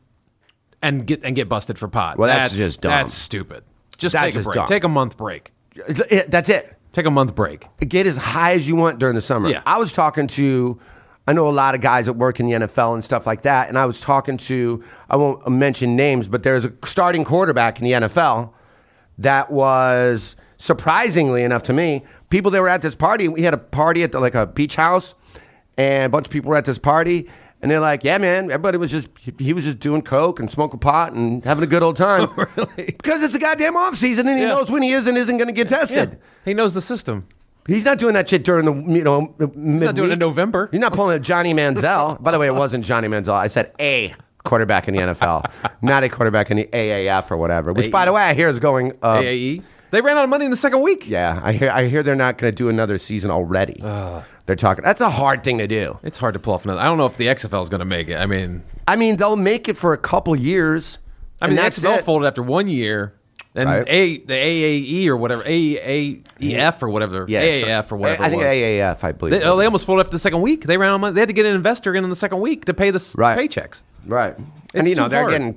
Speaker 8: and get busted for pot.
Speaker 4: Well, that's just dumb.
Speaker 8: That's stupid. Just
Speaker 4: That's
Speaker 8: take a
Speaker 4: just
Speaker 8: break.
Speaker 4: dumb.
Speaker 8: Take a month break.
Speaker 4: That's it.
Speaker 8: Take a month break.
Speaker 4: Get as high as you want during the summer.
Speaker 8: Yeah.
Speaker 4: I was talking to, I know a lot of guys that work in the NFL and stuff like that, and I was talking to, I won't mention names, but there's a starting quarterback in the NFL that was, surprisingly enough to me, people that were at this party, we had a party at a beach house, and a bunch of people were at this party, and they're like, yeah, man, everybody was he was just doing coke and smoking pot and having a good old time.
Speaker 8: Really?
Speaker 4: Because it's a goddamn off season, and he knows when he is and isn't going to get tested.
Speaker 8: Yeah. He knows the system.
Speaker 4: He's not doing that shit during the midweek.
Speaker 8: He's not doing it in November.
Speaker 4: He's not pulling a Johnny Manziel. By the way, it wasn't Johnny Manziel. I said a quarterback in the NFL, not a quarterback in the AAF or whatever. Which, by the way, I hear is going
Speaker 8: AAE. They ran out of money in the second week.
Speaker 4: Yeah, I hear they're not going to do another season already. They're talking. That's a hard thing to do.
Speaker 8: It's hard to pull off another. I don't know if the XFL is going to make it. I mean,
Speaker 4: they'll make it for a couple years.
Speaker 8: The XFL folded after 1 year. And
Speaker 4: right.
Speaker 8: the AAE or whatever, AAEF or whatever, AAF or whatever.
Speaker 4: I think AAF, I believe.
Speaker 8: They almost folded after the second week. They ran out of money. They had to get an investor in the second week to pay the paychecks.
Speaker 4: Right. And they're getting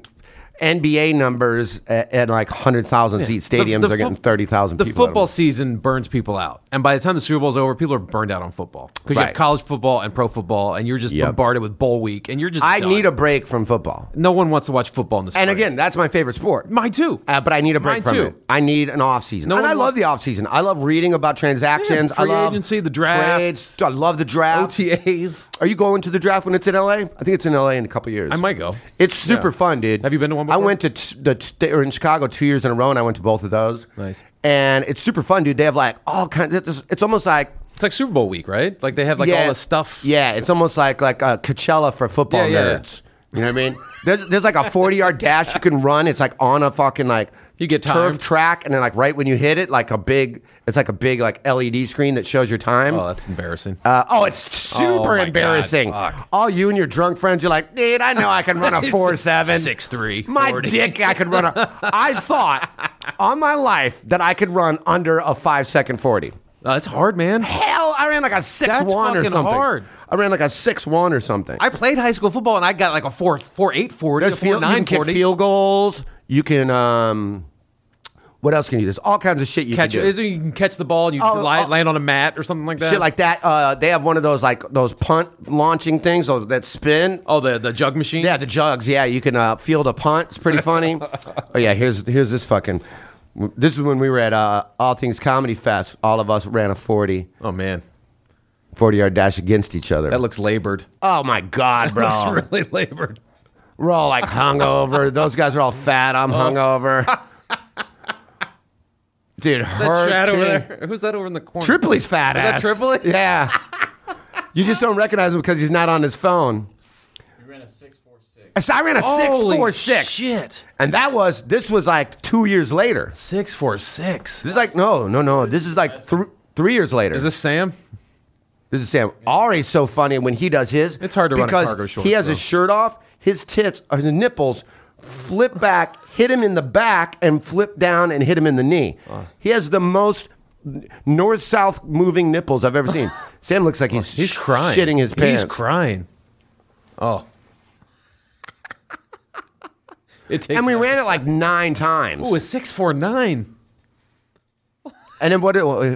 Speaker 4: NBA numbers at like 100,000 seat stadiums. They're getting 30,000 people.
Speaker 8: The football season burns people out. And by the time the Super Bowl's over, people are burned out on football. Because you have college football and pro football, and you're just bombarded with bowl week, and you're just
Speaker 4: I
Speaker 8: done.
Speaker 4: need a break from football.
Speaker 8: No one wants to watch football in the spring.
Speaker 4: And again, that's my favorite sport.
Speaker 8: Mine too.
Speaker 4: But I need a break from it. I need an off season. And I love the off season. I love reading about transactions.
Speaker 8: Free
Speaker 4: I love
Speaker 8: agency, the draft.
Speaker 4: Trades. I love the draft.
Speaker 8: OTAs.
Speaker 4: Are you going to the draft when it's in LA? I think it's in LA in a couple years.
Speaker 8: I might go.
Speaker 4: It's super fun, dude.
Speaker 8: Have you been to one before?
Speaker 4: I went to they were in Chicago 2 years in a row, and I went to both of those.
Speaker 8: Nice.
Speaker 4: And it's super fun, dude. They have like all kinds. It's almost like
Speaker 8: it's like Super Bowl week, right? Like they have like all the stuff.
Speaker 4: Yeah, it's almost like a Coachella for football nerds. You know what I mean? There's like a 40-yard dash you can run. It's like on a fucking
Speaker 8: you get
Speaker 4: turf track, and then like right when you hit it, it's like a big like LED screen that shows your time.
Speaker 8: Oh, that's embarrassing.
Speaker 4: It's super embarrassing. All you and your drunk friends, you're like, dude, I know I can run a 4.7,
Speaker 8: 6'3".
Speaker 4: My
Speaker 8: 40.
Speaker 4: dick, I could run I thought on my life that I could run under a 5-second 40.
Speaker 8: It's hard, man.
Speaker 4: Hell, I ran like a 6'1" or
Speaker 8: fucking
Speaker 4: something.
Speaker 8: hard.
Speaker 4: I ran like a 6'1" or something.
Speaker 8: I played high school football, and I got like a 4.8 40,
Speaker 4: There's
Speaker 8: a 4.9
Speaker 4: you can kick
Speaker 8: 40.
Speaker 4: field goals. You can what else can you do? There's all kinds of shit you
Speaker 8: Catch
Speaker 4: can do.
Speaker 8: You can catch the ball and you land on a mat or something like that.
Speaker 4: Shit like that. They have one of those like those punt launching things that spin.
Speaker 8: Oh, the jug machine.
Speaker 4: Yeah, the jugs. Yeah, you can field a punt. It's pretty funny. Oh yeah, here's this fucking. This is when we were at All Things Comedy Fest. All of us ran a 40.
Speaker 8: Oh man,
Speaker 4: 40-yard dash against each other.
Speaker 8: That looks labored.
Speaker 4: Oh my god, bro!
Speaker 8: That looks really labored.
Speaker 4: We're all like hungover. Those guys are all fat. I'm hungover. Dude,
Speaker 8: that Chad over there. Who's that over in the corner?
Speaker 4: Tripoli's fat ass.
Speaker 8: Is that Tripoli?
Speaker 4: Yeah. You just don't recognize him because he's not on his phone.
Speaker 11: You ran a 6.46.
Speaker 4: So I ran a 6.46.
Speaker 8: Shit.
Speaker 4: And this was like 2 years later.
Speaker 8: 6.46.
Speaker 4: This is like, no. This is like 3 years later.
Speaker 8: Is this Sam?
Speaker 4: This is Sam. Ari's so funny when he does his.
Speaker 8: It's hard to run a cargo
Speaker 4: because
Speaker 8: shorts,
Speaker 4: he has his shirt off, his tits, or his nipples flip back, hit him in the back, and flip down and hit him in the knee. He has the most north-south moving nipples I've ever seen. Sam looks like he's
Speaker 8: crying.
Speaker 4: Shitting his pants.
Speaker 8: He's crying. Oh.
Speaker 4: And we ran it like 9 times.
Speaker 8: Oh, a 6.49.
Speaker 4: And then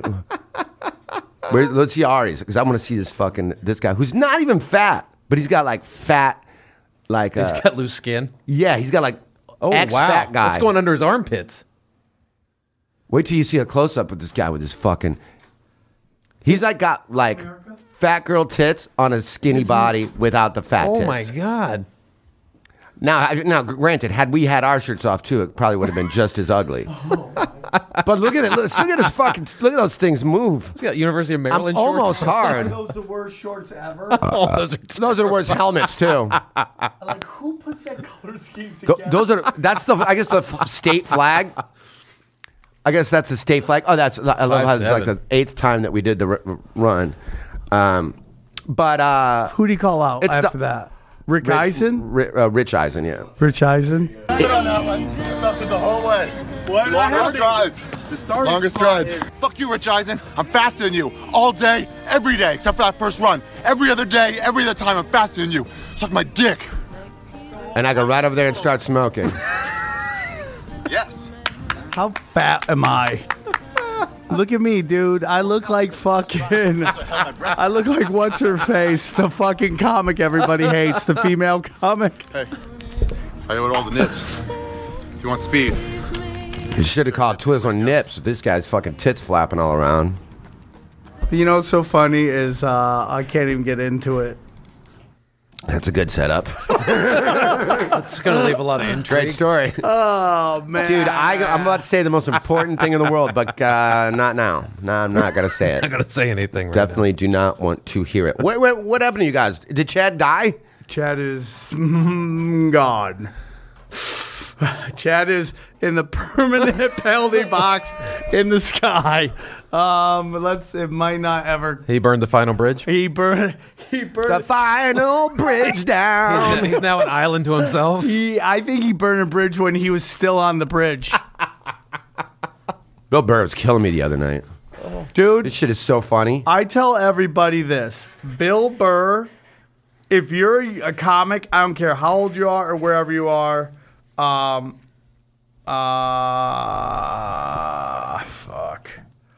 Speaker 4: let's see Ari's, because I want to see this guy who's not even fat, but he's got like fat, like
Speaker 8: he's got loose skin.
Speaker 4: Yeah, he's got like ex-fat guy.
Speaker 8: What's going under his armpits?
Speaker 4: Wait till you see a close up of this guy with his fucking. He's like got like fat girl tits on a skinny body without the fat tits.
Speaker 8: Oh my god!
Speaker 4: Now, granted, had we had our shirts off too, it probably would have been just as ugly. But look at it. Look at his fucking. Look at those things move.
Speaker 8: He's got University of Maryland
Speaker 4: I'm
Speaker 8: shorts.
Speaker 4: almost hard.
Speaker 6: Are those the worst shorts ever?
Speaker 4: Those are the worst helmets too.
Speaker 6: Like, who puts that color scheme together?
Speaker 4: That's the state flag. I guess that's the state flag. Oh, I love how it's like the 8th time that we did the run. But
Speaker 6: who do you call out after that? Rich Eisen?
Speaker 4: Rich Eisen, yeah.
Speaker 6: Rich Eisen?
Speaker 3: Get on that one. It's up to the whole way. What? Longest strides. The longest strides. Fuck you, Rich Eisen. I'm faster than you. All day, every day, except for that first run. Every other day, every other time, I'm faster than you. Suck my dick.
Speaker 4: And I go right over there and start smoking.
Speaker 3: Yes.
Speaker 6: How fat am I? Look at me, dude. I look like fucking. I look like what's her face, the fucking comic everybody hates, the female comic.
Speaker 3: Hey, I owe it all the nips. If you want speed.
Speaker 4: You should have called Twizzler Nips. This guy's fucking tits flapping all around.
Speaker 6: You know what's so funny is I can't even get into it.
Speaker 4: That's a good setup.
Speaker 8: That's going to leave a lot of intrigue.
Speaker 4: Great story.
Speaker 6: Oh, man.
Speaker 4: Dude, I'm about to say the most important thing in the world, but not now. No, I'm not going to say it.
Speaker 8: I'm not going to say anything right
Speaker 4: Definitely do not want to hear it. What happened to you guys? Did Chad die?
Speaker 6: Chad is gone. Chad is in the permanent penalty box in the sky. It might not ever.
Speaker 8: He burned the final bridge.
Speaker 6: He burned
Speaker 4: the final bridge down.
Speaker 8: He's now an island to himself.
Speaker 6: I think he burned a bridge when he was still on the bridge.
Speaker 4: Bill Burr was killing me the other night.
Speaker 6: Dude,
Speaker 4: this shit is so funny.
Speaker 6: I tell everybody this. Bill Burr, if you're a comic, I don't care how old you are or wherever you are, fuck.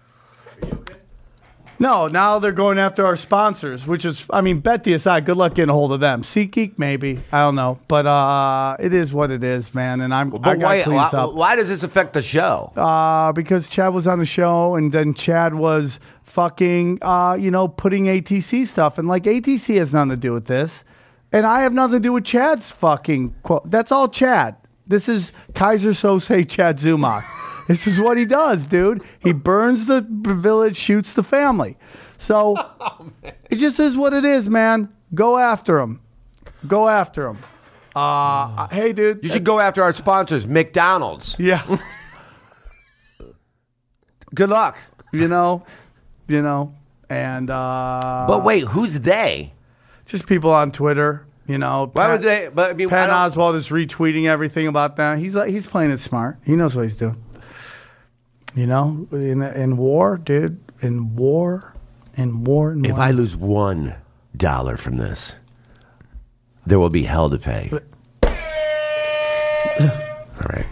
Speaker 6: No, now they're going after our sponsors, which is, Betty aside, good luck getting a hold of them. SeatGeek, maybe. I don't know. But it is what it is, man. And
Speaker 4: why does this affect the show?
Speaker 6: Because Chad was on the show, and then Chad was fucking, putting ATC stuff. And, ATC has nothing to do with this. And I have nothing to do with Chad's fucking quote. That's all Chad. This is Kaiser Sose Chad Zumock. This is what he does, dude. He burns the village, shoots the family. So it just is what it is, man. Go after him. Go after him. Hey, dude.
Speaker 4: You should go after our sponsors, McDonald's.
Speaker 6: Yeah.
Speaker 4: Good luck.
Speaker 6: And
Speaker 4: but wait, who's they?
Speaker 6: Just people on Twitter.
Speaker 4: Why would they? But
Speaker 6: Pat Oswalt is retweeting everything about that. He's playing it smart. He knows what he's doing. In war, dude. In war, and more and more.
Speaker 4: If I lose $1 from this, there will be hell to pay. All right.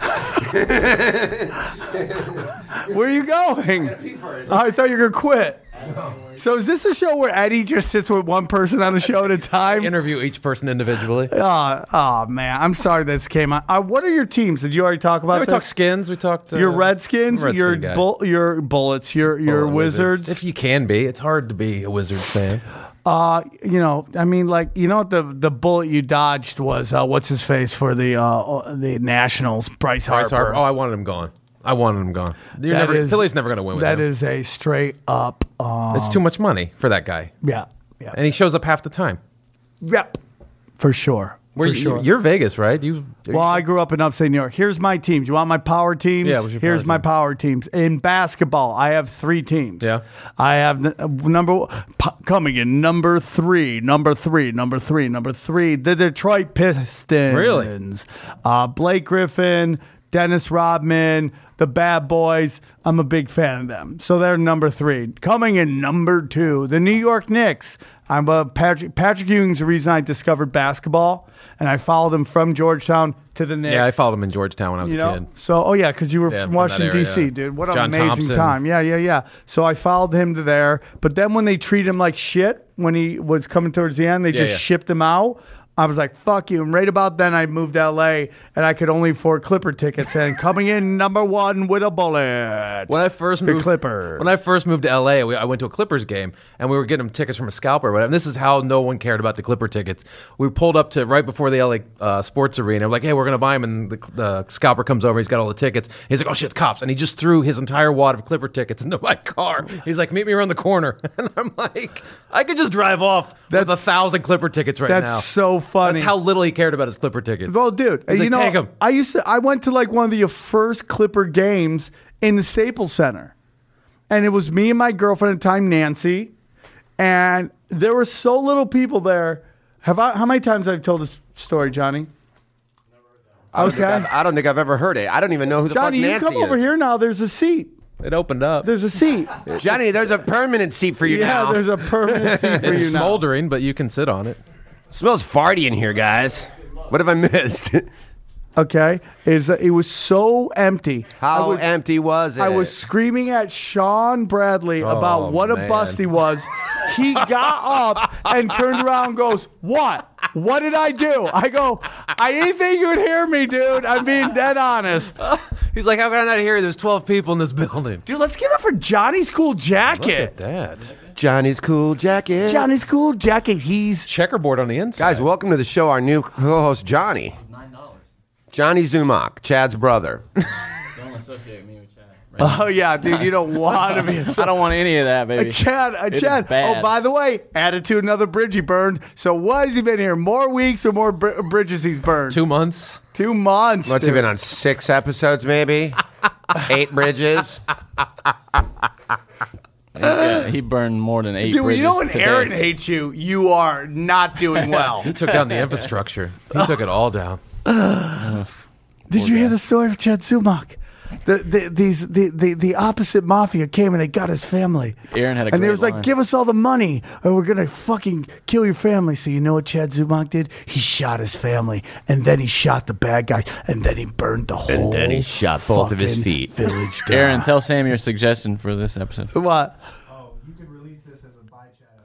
Speaker 6: Where are you going? Oh, I thought you were going to quit. So is this a show where Eddie just sits with one person on the show at a time?
Speaker 8: Interview each person individually.
Speaker 6: Oh man, I'm sorry this came out. What are your teams? Did you already talk about
Speaker 8: We
Speaker 6: this?
Speaker 8: talked Skins. We talked...
Speaker 6: your Redskins, your Bullets, your Wizards.
Speaker 8: If you can be. It's hard to be a Wizards fan.
Speaker 6: I mean, like, what the bullet you dodged was what's his face for the Nationals, Bryce Harper.
Speaker 8: Oh, I wanted him gone. Philly's never going to win with him.
Speaker 6: That is a straight up.
Speaker 8: It's too much money for that guy.
Speaker 6: Yeah.
Speaker 8: And he shows up half the time.
Speaker 6: Yep, for sure.
Speaker 8: You're Vegas, right?
Speaker 6: I grew up in upstate New York. Here's my teams. You want my power teams?
Speaker 8: Yeah,
Speaker 6: here's my power teams. In basketball, I have 3 teams.
Speaker 8: Yeah.
Speaker 6: I have coming in number three, the Detroit Pistons.
Speaker 8: Really?
Speaker 6: Blake Griffin, Dennis Rodman, the Bad Boys. I'm a big fan of them. So they're number 3. Coming in number 2, the New York Knicks. I'm a Patrick Ewing's the reason I discovered basketball, and I followed him from Georgetown to the Knicks.
Speaker 8: Yeah, I followed him in Georgetown when I was a kid.
Speaker 6: So, because you were from Washington, D.C., dude. What an amazing
Speaker 8: Thompson.
Speaker 6: time. Yeah. So I followed him to there. But then when they treat him like shit, when he was coming towards the end, they just shipped him out. I was like, fuck you. And right about then, I moved to L.A., and I could only afford Clipper tickets. And coming in number 1 with a bullet.
Speaker 8: When I first moved to L.A., I went to a Clippers game, and we were getting tickets from a scalper or whatever. And this is how no one cared about the Clipper tickets. We pulled up to right before the L.A. Sports Arena. We're like, hey, we're going to buy them. And the scalper comes over. He's got all the tickets. He's like, oh, shit, cops. And he just threw his entire wad of Clipper tickets into my car. He's like, meet me around the corner. And I'm like, I could just drive off with 1,000 Clipper tickets now.
Speaker 6: That's so funny.
Speaker 8: That's how little he cared about his Clipper tickets.
Speaker 6: Well, dude,
Speaker 8: take them.
Speaker 6: I went to like one of the first Clipper games in the Staples Center, and it was me and my girlfriend at the time, Nancy, and there were so little people there. How many times have I told this story, Johnny?
Speaker 4: I don't think I've ever heard it. I don't even know who the fuck Nancy is.
Speaker 6: Johnny, you come over here now. There's a seat.
Speaker 8: It opened up.
Speaker 6: There's a seat.
Speaker 4: Johnny, there's a permanent seat for you now.
Speaker 6: Yeah, there's a permanent seat for you now.
Speaker 8: It's smoldering, but you can sit on it.
Speaker 4: Smells farty in here, guys. What have I missed?
Speaker 6: Okay, it was so empty.
Speaker 4: How empty was it?
Speaker 6: I was screaming at Sean Bradley about what a bust he was. He got up and turned around and goes, "What? What did I do?" I go, "I didn't think you would hear me, dude. I'm being dead honest."
Speaker 8: He's like, "How can I not hear you? There's 12 people in this building."
Speaker 6: Dude, let's give it up for Johnny's cool jacket.
Speaker 8: Look at that.
Speaker 4: Johnny's cool jacket.
Speaker 6: Johnny's cool jacket. He's
Speaker 8: checkerboard on the inside.
Speaker 4: Guys, welcome to the show. Our new co-host, Johnny.
Speaker 11: $9.
Speaker 4: Johnny Zumach, Chad's brother.
Speaker 11: Don't associate me with Chad. Right?
Speaker 6: Oh yeah, dude, you don't want to be.
Speaker 11: I don't want any of that, baby.
Speaker 6: Chad. Oh, by the way, added to another bridge he burned. So why has he been here? More weeks or more bridges he's burned?
Speaker 8: 2 months.
Speaker 6: 2 months.
Speaker 4: What's he been on? 6 episodes, maybe. 8 bridges.
Speaker 11: He burned more than 8
Speaker 6: Dude,
Speaker 11: bridges
Speaker 6: you know when
Speaker 11: today.
Speaker 6: Aaron hates you, you are not doing well.
Speaker 8: He took down the infrastructure. He took it all down.
Speaker 6: Did you hear the story of Chad Zumach? The opposite mafia came and they got his family.
Speaker 11: Aaron had a
Speaker 6: and
Speaker 11: great
Speaker 6: they was like,
Speaker 11: line.
Speaker 6: "Give us all the money, or we're gonna fucking kill your family." So you know what Chad Zumach did? He shot his family, and then he shot the bad guys, and then he burned the whole.
Speaker 4: And then he shot both of his feet.
Speaker 6: Village down.
Speaker 11: Aaron, tell Sam your suggestion for this episode.
Speaker 6: What?
Speaker 10: Oh, you can release this as a bye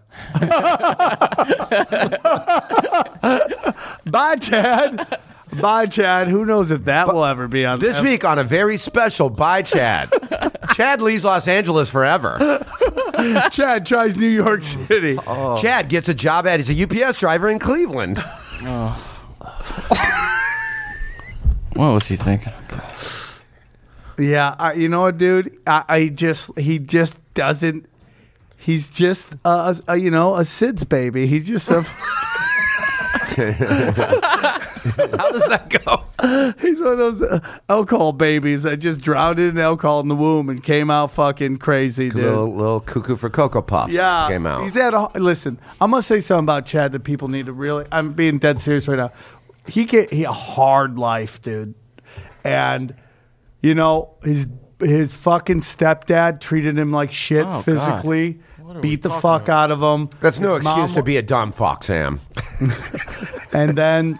Speaker 10: chat.
Speaker 6: Bye, Chad. Bye, Chad. Who knows if that will ever be on
Speaker 4: this week on a very special Bye, Chad. Chad leaves Los Angeles forever.
Speaker 6: Chad tries New York City.
Speaker 4: Oh. Chad gets a job he's a UPS driver in Cleveland.
Speaker 11: Oh. What was he thinking?
Speaker 6: Yeah, you know what, dude? He just doesn't. He's just a SIDS baby. He's just a.
Speaker 8: How does that go?
Speaker 6: He's one of those alcohol babies that just drowned in alcohol in the womb and came out fucking crazy, dude.
Speaker 4: Little cuckoo for Cocoa Puffs.
Speaker 6: Yeah,
Speaker 4: came out.
Speaker 6: He's had listen, I'm gonna say something about Chad that people need to really. I'm being dead serious right now. He a hard life, dude, and you know his fucking stepdad treated him like shit physically.
Speaker 11: God.
Speaker 6: beat the fuck out of him.
Speaker 4: That's no excuse to be a dumb fuck, Sam.
Speaker 6: And then,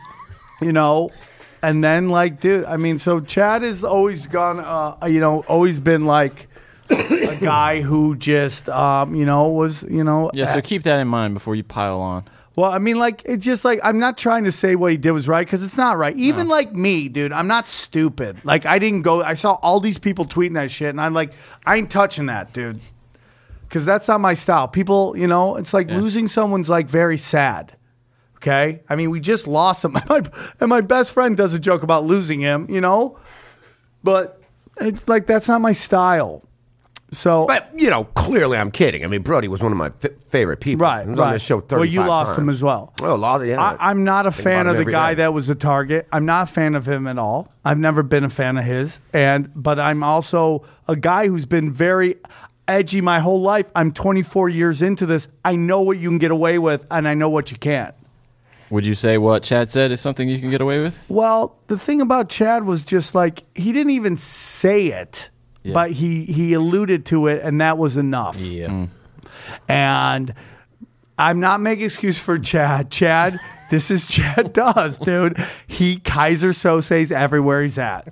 Speaker 6: like, dude, I mean, so Chad has always gone, always been like a guy who just, was,
Speaker 14: Yeah, so keep that in mind before you pile on.
Speaker 6: Well, I mean, like, it's just like, I'm not trying to say what he did was right, because it's not right. Even like me, dude, I'm not stupid. Like, I saw all these people tweeting that shit, and I'm like, I ain't touching that, dude. Because that's not my style. People, it's like losing someone's like very sad. Okay? I mean, we just lost him. And my best friend does a joke about losing him, But it's like, that's not my style. So,
Speaker 4: but clearly I'm kidding. I mean, Brody was one of my favorite people.
Speaker 6: Right,
Speaker 4: he was on this show 35
Speaker 6: Well, you lost
Speaker 4: times.
Speaker 6: him as well.
Speaker 4: Oh, yeah.
Speaker 6: I'm not a fan of the guy
Speaker 4: day.
Speaker 6: that was the target. I'm not a fan of him at all. I've never been a fan of his. But I'm also a guy who's been very edgy my whole life. I'm 24 years into this. I know what you can get away with, and I know what you can't.
Speaker 14: Would you say what Chad said is something you can get away with?
Speaker 6: Well, the thing about Chad was just like, he didn't even say it. Yeah. But he alluded to it, and that was enough.
Speaker 14: Yeah.
Speaker 6: And I'm not making excuse for Chad. Chad, this is Chad does, dude. He Kaiser Sose's everywhere he's at.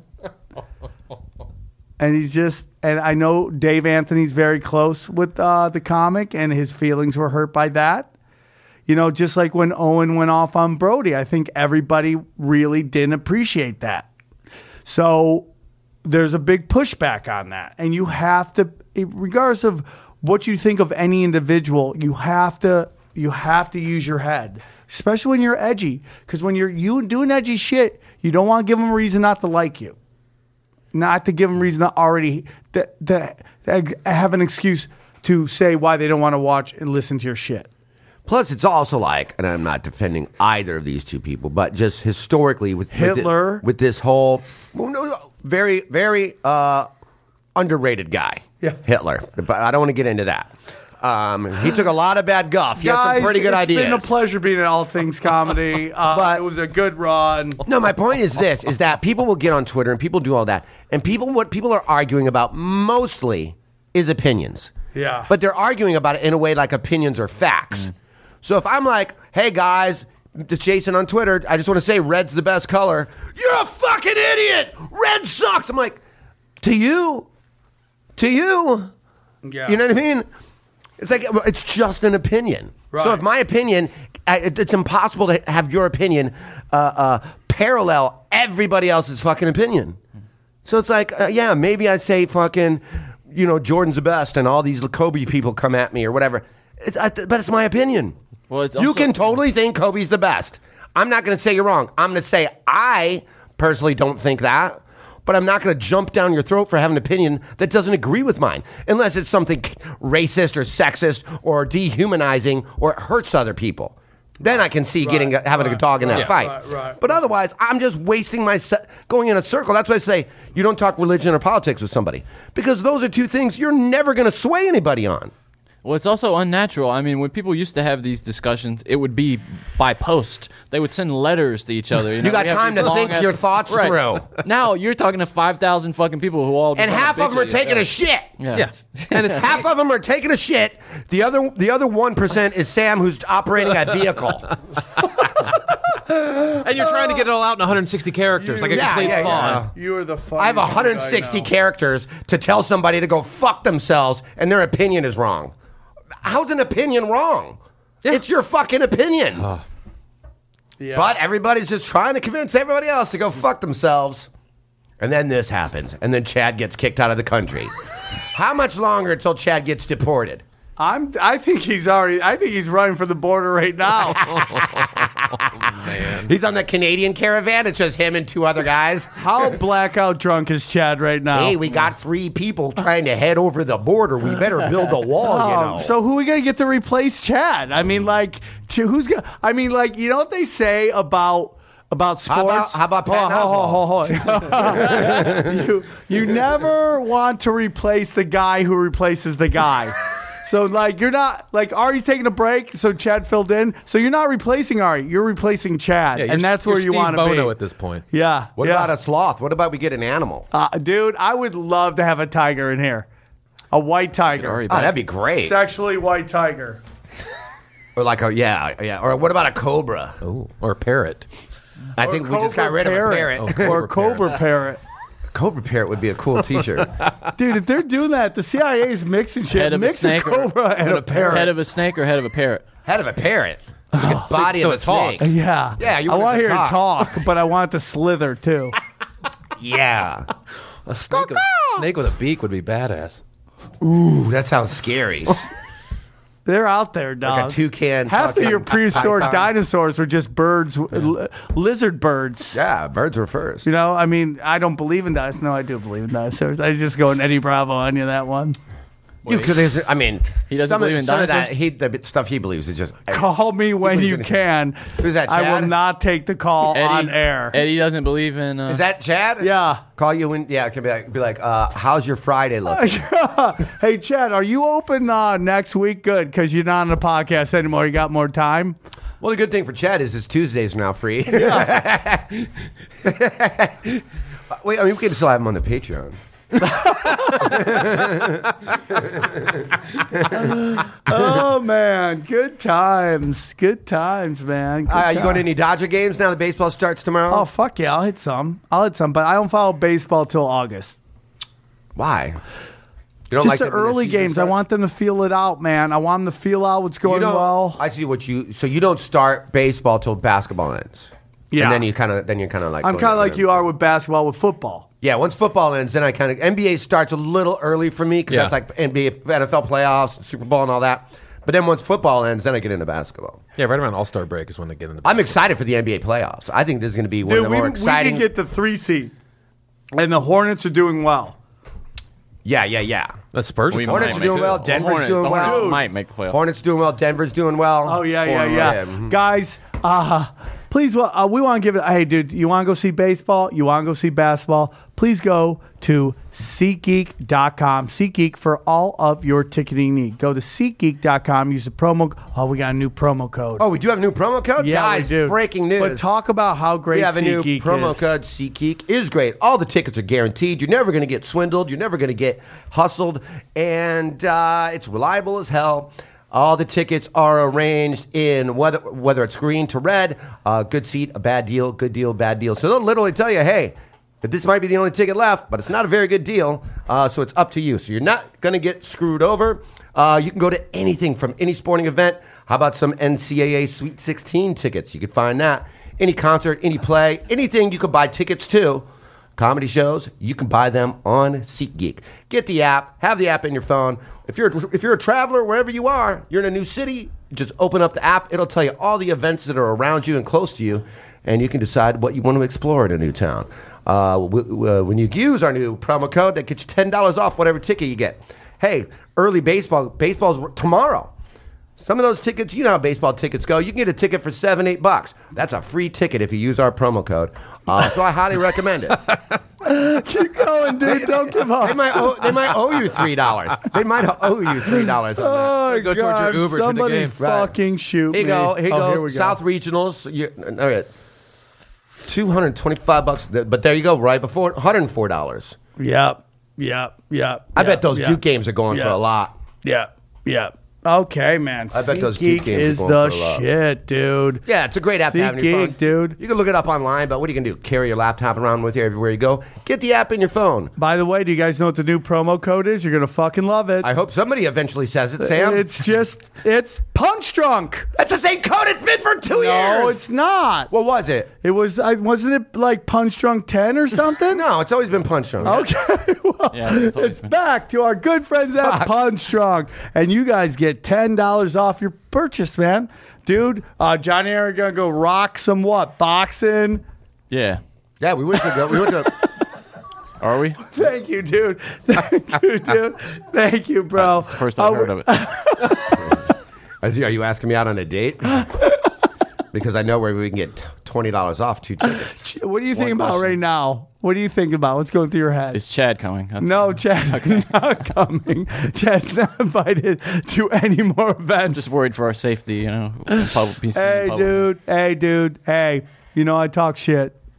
Speaker 6: And and I know Dave Anthony's very close with the comic, and his feelings were hurt by that. Just like when Owen went off on Brody, I think everybody really didn't appreciate that. So there's a big pushback on that. And you have to, regardless of what you think of any individual, you have to use your head, especially when you're edgy. Because when you're doing edgy shit, you don't want to give them a reason not to like you. Not to give them reason to already have an excuse to say why they don't want to watch and listen to your shit.
Speaker 4: Plus, it's also like, and I'm not defending either of these two people, but just historically with
Speaker 6: Hitler,
Speaker 4: with this whole very, very underrated guy, Hitler. But I don't want to get into that. He took a lot of bad guff. He had some pretty good ideas.
Speaker 6: It's been a pleasure being at All Things Comedy. But it was a good run.
Speaker 4: No, my point is this, is that people will get on Twitter and people do all that. And what people are arguing about mostly is opinions.
Speaker 6: Yeah.
Speaker 4: But they're arguing about it in a way like opinions are facts. So if I'm like, hey guys, it's Jason on Twitter, I just want to say red's the best color. You're a fucking idiot. Red sucks. I'm like, to you.
Speaker 6: Yeah.
Speaker 4: You know what I mean? It's like, it's just an opinion.
Speaker 6: Right.
Speaker 4: So if my opinion, it's impossible to have your opinion parallel everybody else's fucking opinion. So it's like, maybe I say fucking, Jordan's the best and all these Kobe people come at me or whatever. But it's my opinion.
Speaker 14: Well,
Speaker 4: you can totally think Kobe's the best. I'm not going to say you're wrong. I'm going to say I personally don't think that, but I'm not going to jump down your throat for having an opinion that doesn't agree with mine, unless it's something racist or sexist or dehumanizing or it hurts other people. Then I can see having a dog in that fight.
Speaker 6: Right.
Speaker 4: But otherwise, I'm just wasting going in a circle. That's why I say you don't talk religion or politics with somebody, because those are two things you're never going to sway anybody on.
Speaker 14: Well, it's also unnatural. I mean, when people used to have these discussions, it would be by post. They would send letters to each other.
Speaker 4: You got time to think your thoughts through.
Speaker 14: Now you're talking to 5,000 fucking people who all
Speaker 4: and half of them are taking a shit.
Speaker 14: Yeah.
Speaker 4: And it's half of them are taking a shit. The other 1% is Sam, who's operating a vehicle.
Speaker 8: And you're trying to get it all out in 160 characters, like a complete thought.
Speaker 6: You are the funniest.
Speaker 4: I have 160 characters to tell somebody to go fuck themselves, and their opinion is wrong. How's an opinion wrong? Yeah. It's your fucking opinion.
Speaker 6: Yeah.
Speaker 4: But everybody's just trying to convince everybody else to go fuck themselves. And then this happens. And then Chad gets kicked out of the country. How much longer until Chad gets deported?
Speaker 6: I think he's running for the border right now.
Speaker 4: Man. He's on the Canadian caravan. It's just him and two other guys.
Speaker 6: How blackout drunk is Chad right now?
Speaker 4: Hey, we got 3 people trying to head over the border. We better build a wall,
Speaker 6: So who are we going to get to replace Chad? I mean, like, who's going to... I mean, like, you know what they say about sports?
Speaker 4: How about Pat Oswalt?
Speaker 6: You never want to replace the guy who replaces the guy. So, like, you're not, like, Ari's taking a break, so Chad filled in. So you're not replacing Ari. You're replacing Chad.
Speaker 8: Yeah,
Speaker 6: and that's where you want to be.
Speaker 8: Bono at this point.
Speaker 6: Yeah.
Speaker 4: What about a sloth? What about we get an animal?
Speaker 6: Dude, I would love to have a tiger in here. A white tiger.
Speaker 4: Oh, that'd be great.
Speaker 6: Sexually white tiger.
Speaker 4: Or like yeah. Or what about a cobra?
Speaker 8: Oh, or a parrot.
Speaker 4: I think we just got rid of a parrot.
Speaker 6: Or cobra parrot.
Speaker 4: Cobra parrot would be a cool T-shirt.
Speaker 6: Dude, if they're doing that, the CIA's mixing shit.
Speaker 14: Head of a
Speaker 6: Mix
Speaker 14: snake
Speaker 6: a cobra and a parrot.
Speaker 14: Head of a snake or head of a parrot?
Speaker 4: Head of a parrot. Like body
Speaker 8: so
Speaker 4: of a
Speaker 8: it talks.
Speaker 4: snake.
Speaker 6: Yeah.
Speaker 4: Yeah, you
Speaker 6: I
Speaker 4: want
Speaker 6: want to
Speaker 4: it
Speaker 6: hear
Speaker 4: to
Speaker 6: it talk, but I want it to slither too.
Speaker 4: Yeah.
Speaker 8: A snake with a beak would be badass.
Speaker 4: Ooh, that sounds scary.
Speaker 6: They're out there, dog.
Speaker 4: Like a toucan.
Speaker 6: Half of your prehistoric
Speaker 4: python.
Speaker 6: dinosaurs were just birds, lizard birds.
Speaker 4: Yeah, birds were first.
Speaker 6: You know, I mean, I don't believe in dinosaurs. No, I do believe in dinosaurs. I just go in Eddie Bravo on you that one.
Speaker 4: Because I mean,
Speaker 14: he doesn't
Speaker 4: some
Speaker 14: believe in
Speaker 4: some of
Speaker 14: dinosaurs?
Speaker 4: that, the stuff he believes is just.
Speaker 6: Call me when you can.
Speaker 4: Who's that,
Speaker 6: I
Speaker 4: Chad?
Speaker 6: will not take the call on air.
Speaker 14: Eddie doesn't believe in.
Speaker 4: Is that Chad?
Speaker 6: Yeah.
Speaker 4: Call you when? Yeah, it could be like, how's your Friday looking?
Speaker 6: Hey, Chad, are you open next week? Good, because you're not on the podcast anymore. You got more time.
Speaker 4: Well, the good thing for Chad is his Tuesdays are now free.
Speaker 6: Yeah.
Speaker 4: Wait, I mean, we can still have him on the Patreon.
Speaker 6: Oh man, good times, man.
Speaker 4: You going to any Dodger games now that baseball starts tomorrow?
Speaker 6: Oh fuck yeah, I'll hit some, but I don't follow baseball till August.
Speaker 4: Why? You don't
Speaker 6: Just
Speaker 4: like
Speaker 6: the
Speaker 4: it when
Speaker 6: early
Speaker 4: season
Speaker 6: games. I
Speaker 4: starts?
Speaker 6: want them to feel it out, man. I want them to feel out what's going well.
Speaker 4: I see what you. So you don't start baseball till basketball ends.
Speaker 6: Yeah.
Speaker 4: And then you're kind of like.
Speaker 6: I'm kind of like you are with basketball with football.
Speaker 4: Yeah, once football ends, then I kind of NBA starts a little early for me because that's like NBA, NFL playoffs, Super Bowl, and all that. But then once football ends, then I get into basketball.
Speaker 8: Yeah, right around All-Star break is when they get into.
Speaker 4: I'm excited for the NBA playoffs. I think this is going to be one of the more exciting.
Speaker 6: We can get the 3 seed, and the Hornets are doing well.
Speaker 4: Yeah.
Speaker 8: That's Spurs.
Speaker 4: Hornets are doing well. Denver's doing well.
Speaker 14: Dude. Might make the playoffs.
Speaker 4: Hornets doing well. Denver's doing well.
Speaker 6: Oh yeah. Guys, please, we want to give it. Hey, dude, you want to go see baseball? You want to go see basketball? Please go to SeatGeek.com. SeatGeek for all of your ticketing need. Go to SeatGeek.com. Use the promo. Oh, we got a new promo code.
Speaker 4: Oh, we do have a new promo code?
Speaker 6: Yeah,
Speaker 4: Guys,
Speaker 6: we do.
Speaker 4: breaking news.
Speaker 6: But talk about how great
Speaker 4: we have a new
Speaker 6: SeatGeek
Speaker 4: promo
Speaker 6: is.
Speaker 4: code. SeatGeek is great. All the tickets are guaranteed. You're never going to get swindled. You're never going to get hustled. And it's reliable as hell. All the tickets are arranged in whether it's green to red, good seat, a bad deal, good deal, bad deal. So they'll literally tell you, hey, that this might be the only ticket left, but it's not a very good deal. So it's up to you. So you're not going to get screwed over. You can go to anything from any sporting event. How about some NCAA Sweet 16 tickets? You could find that. Any concert, any play, anything you could buy tickets to. Comedy shows, you can buy them on SeatGeek. Get the app, have the app in your phone. If you're a traveler, wherever you are, you're in a new city, just open up the app. It'll tell you all the events that are around you and close to you, and you can decide what you want to explore in a new town. When you use our new promo code, that gets you $10 off whatever ticket you get. Hey, early baseball's tomorrow. Some of those tickets, you know how baseball tickets go. You can get a ticket for $7-8. That's a free ticket if you use our promo code. So I highly recommend it.
Speaker 6: Keep going, dude. Don't give up.
Speaker 4: They might owe you $3. They might owe you $3 on that.
Speaker 6: Oh,
Speaker 8: Go towards
Speaker 6: God.
Speaker 8: your Uber to the
Speaker 6: Somebody
Speaker 8: game.
Speaker 6: fucking shoot
Speaker 4: Here you
Speaker 6: me.
Speaker 4: go. Here you go.
Speaker 6: Here we go.
Speaker 4: South Regionals. All right. $225. But there you go. Right before $104.
Speaker 6: Yep.
Speaker 4: I bet those Duke games are going for a lot.
Speaker 6: Yep. Okay, man.
Speaker 4: I bet those
Speaker 6: SeatGeek
Speaker 4: Duke games
Speaker 6: is
Speaker 4: are going
Speaker 6: the
Speaker 4: for a lot.
Speaker 6: shit, dude.
Speaker 4: Yeah, it's a great app to have in your phone.
Speaker 6: SeatGeek, dude.
Speaker 4: You can look it up online, but what are you going to do? Carry your laptop around with you everywhere you go? Get the app in your phone.
Speaker 6: By the way, do you guys know what the new promo code is? You're going to fucking love it.
Speaker 4: I hope somebody eventually says it, Sam.
Speaker 6: It's Punch Drunk.
Speaker 4: That's the same code it's been for 2 years.
Speaker 6: No, it's not.
Speaker 4: What was it?
Speaker 6: It was, wasn't it like Punch Drunk 10 or something?
Speaker 4: No, it's always been Punch Drunk.
Speaker 6: Okay, well, it's back to our good friends at Punch Drunk, and you guys get $10 off your purchase, man. Dude, John and Aaron are going to go rock some boxing?
Speaker 14: Yeah.
Speaker 4: Yeah, we went to
Speaker 14: Are we?
Speaker 6: Thank you, dude. Thank you, dude. Thank you, bro.
Speaker 14: That's the first I've heard of it.
Speaker 4: Are you asking me out on a date? Because I know where we can get $20 off 2 tickets.
Speaker 6: What are you thinking about right now? What are you thinking about? What's going through your head?
Speaker 14: Is Chad coming?
Speaker 6: No, Chad's not coming. Chad's not invited to any more events.
Speaker 14: Just worried for our safety,
Speaker 6: Hey, dude. Hey, you know I talk shit.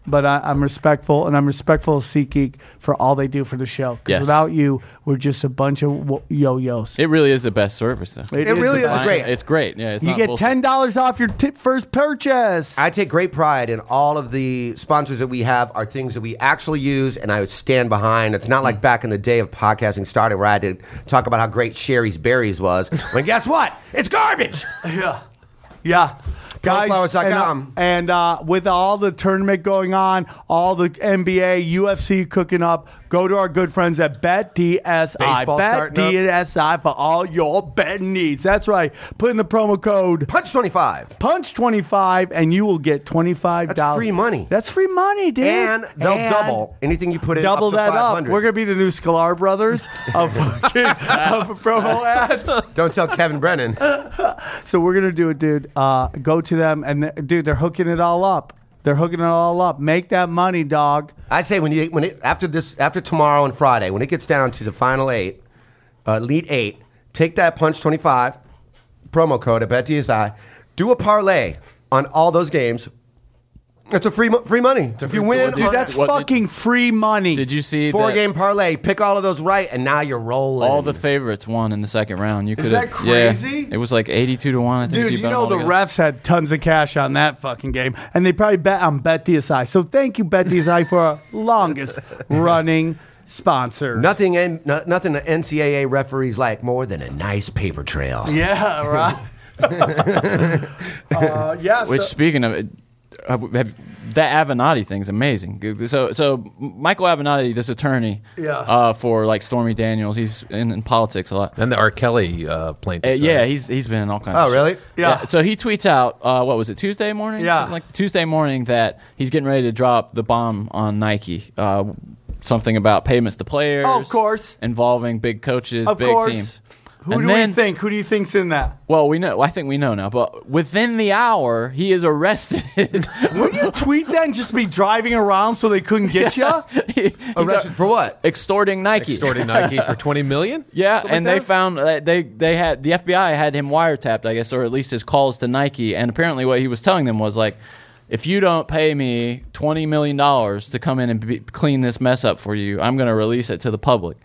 Speaker 6: but I'm respectful, and I'm respectful of SeatGeek for all they do for the show. Because
Speaker 14: Yes.
Speaker 6: without you, we're just a bunch of yo-yos.
Speaker 14: It really is the best service, though.
Speaker 6: It really is
Speaker 4: great.
Speaker 14: It's great. Yeah, it's
Speaker 6: You
Speaker 14: not
Speaker 6: get
Speaker 14: bullshit.
Speaker 6: $10 off your first purchase.
Speaker 4: I take great pride in all of the sponsors that we have are things that we actually use and I would stand behind. It's not like back in the day of podcasting started where I had to talk about how great Sherry's Berries was. When guess what? It's garbage.
Speaker 6: Yeah. Guys,
Speaker 4: Goldflowers.com.
Speaker 6: and with all the tournament going on, all the NBA, UFC cooking up, go to our good friends at BetDSI.
Speaker 4: Baseball starting up.
Speaker 6: BetDSI for all your betting needs. That's right. Put in the promo code
Speaker 4: Punch25.
Speaker 6: Punch25, and you will get $25.
Speaker 4: That's free money.
Speaker 6: That's free money, dude.
Speaker 4: And they'll double anything you put in.
Speaker 6: Double
Speaker 4: up to
Speaker 6: that
Speaker 4: 500.
Speaker 6: up. We're going to be the new Sklar brothers of promo ads.
Speaker 4: Don't tell Kevin Brennan.
Speaker 6: So we're gonna do it, dude. Go to them, and dude, they're hooking it all up. They're hooking it all up. Make that money, dog.
Speaker 4: I say after tomorrow and Friday, when it gets down to the final 8, Elite 8, take that Punch25 promo code at BetDSI, do a parlay on all those games. It's a free money. If you win,
Speaker 6: Dude, that's fucking free money.
Speaker 14: Did you see
Speaker 4: 4-game parlay, pick all of those right, and now you're rolling.
Speaker 14: All the favorites won in the second round. You could
Speaker 6: that crazy?
Speaker 14: Yeah, it was like 82-1. I think.
Speaker 6: Dude,
Speaker 14: if
Speaker 6: you
Speaker 14: bet
Speaker 6: know
Speaker 14: them
Speaker 6: the
Speaker 14: all together.
Speaker 6: refs had tons of cash on that fucking game, and they probably bet on BetDSI. So thank you, BetDSI, for our longest running sponsor.
Speaker 4: Nothing the NCAA referees like more than a nice paper trail.
Speaker 6: Yeah, right. Yeah.
Speaker 14: Which, speaking of it, that Avenatti thing's amazing. So Michael Avenatti, this attorney, for like Stormy Daniels, he's in politics a lot.
Speaker 8: And the R. Kelly plaintiff.
Speaker 14: Yeah, he's been in all kinds.
Speaker 4: Oh,
Speaker 14: of
Speaker 4: really?
Speaker 14: shit. Yeah. So he tweets out, what was it, Tuesday morning?
Speaker 6: Yeah.
Speaker 14: Something like Tuesday morning, that he's getting ready to drop the bomb on Nike. Something about payments to players.
Speaker 6: Oh, of course.
Speaker 14: Involving big coaches,
Speaker 6: Of
Speaker 14: big
Speaker 6: course.
Speaker 14: teams.
Speaker 6: Who do we think? Who do you think's in that?
Speaker 14: Well, we know. I think we know now. But within the hour, he is arrested.
Speaker 6: Wouldn't you tweet that and just be driving around so they couldn't get you?
Speaker 4: Arrested for what?
Speaker 14: Extorting Nike.
Speaker 8: Extorting Nike for $20 million?
Speaker 14: Yeah,
Speaker 8: Something
Speaker 14: and
Speaker 8: like
Speaker 14: they
Speaker 8: that?
Speaker 14: found they had the FBI had him wiretapped, I guess, or at least his calls to Nike. And apparently, what he was telling them was like, if you don't pay me $20 million to come in and clean this mess up for you, I'm going to release it to the public.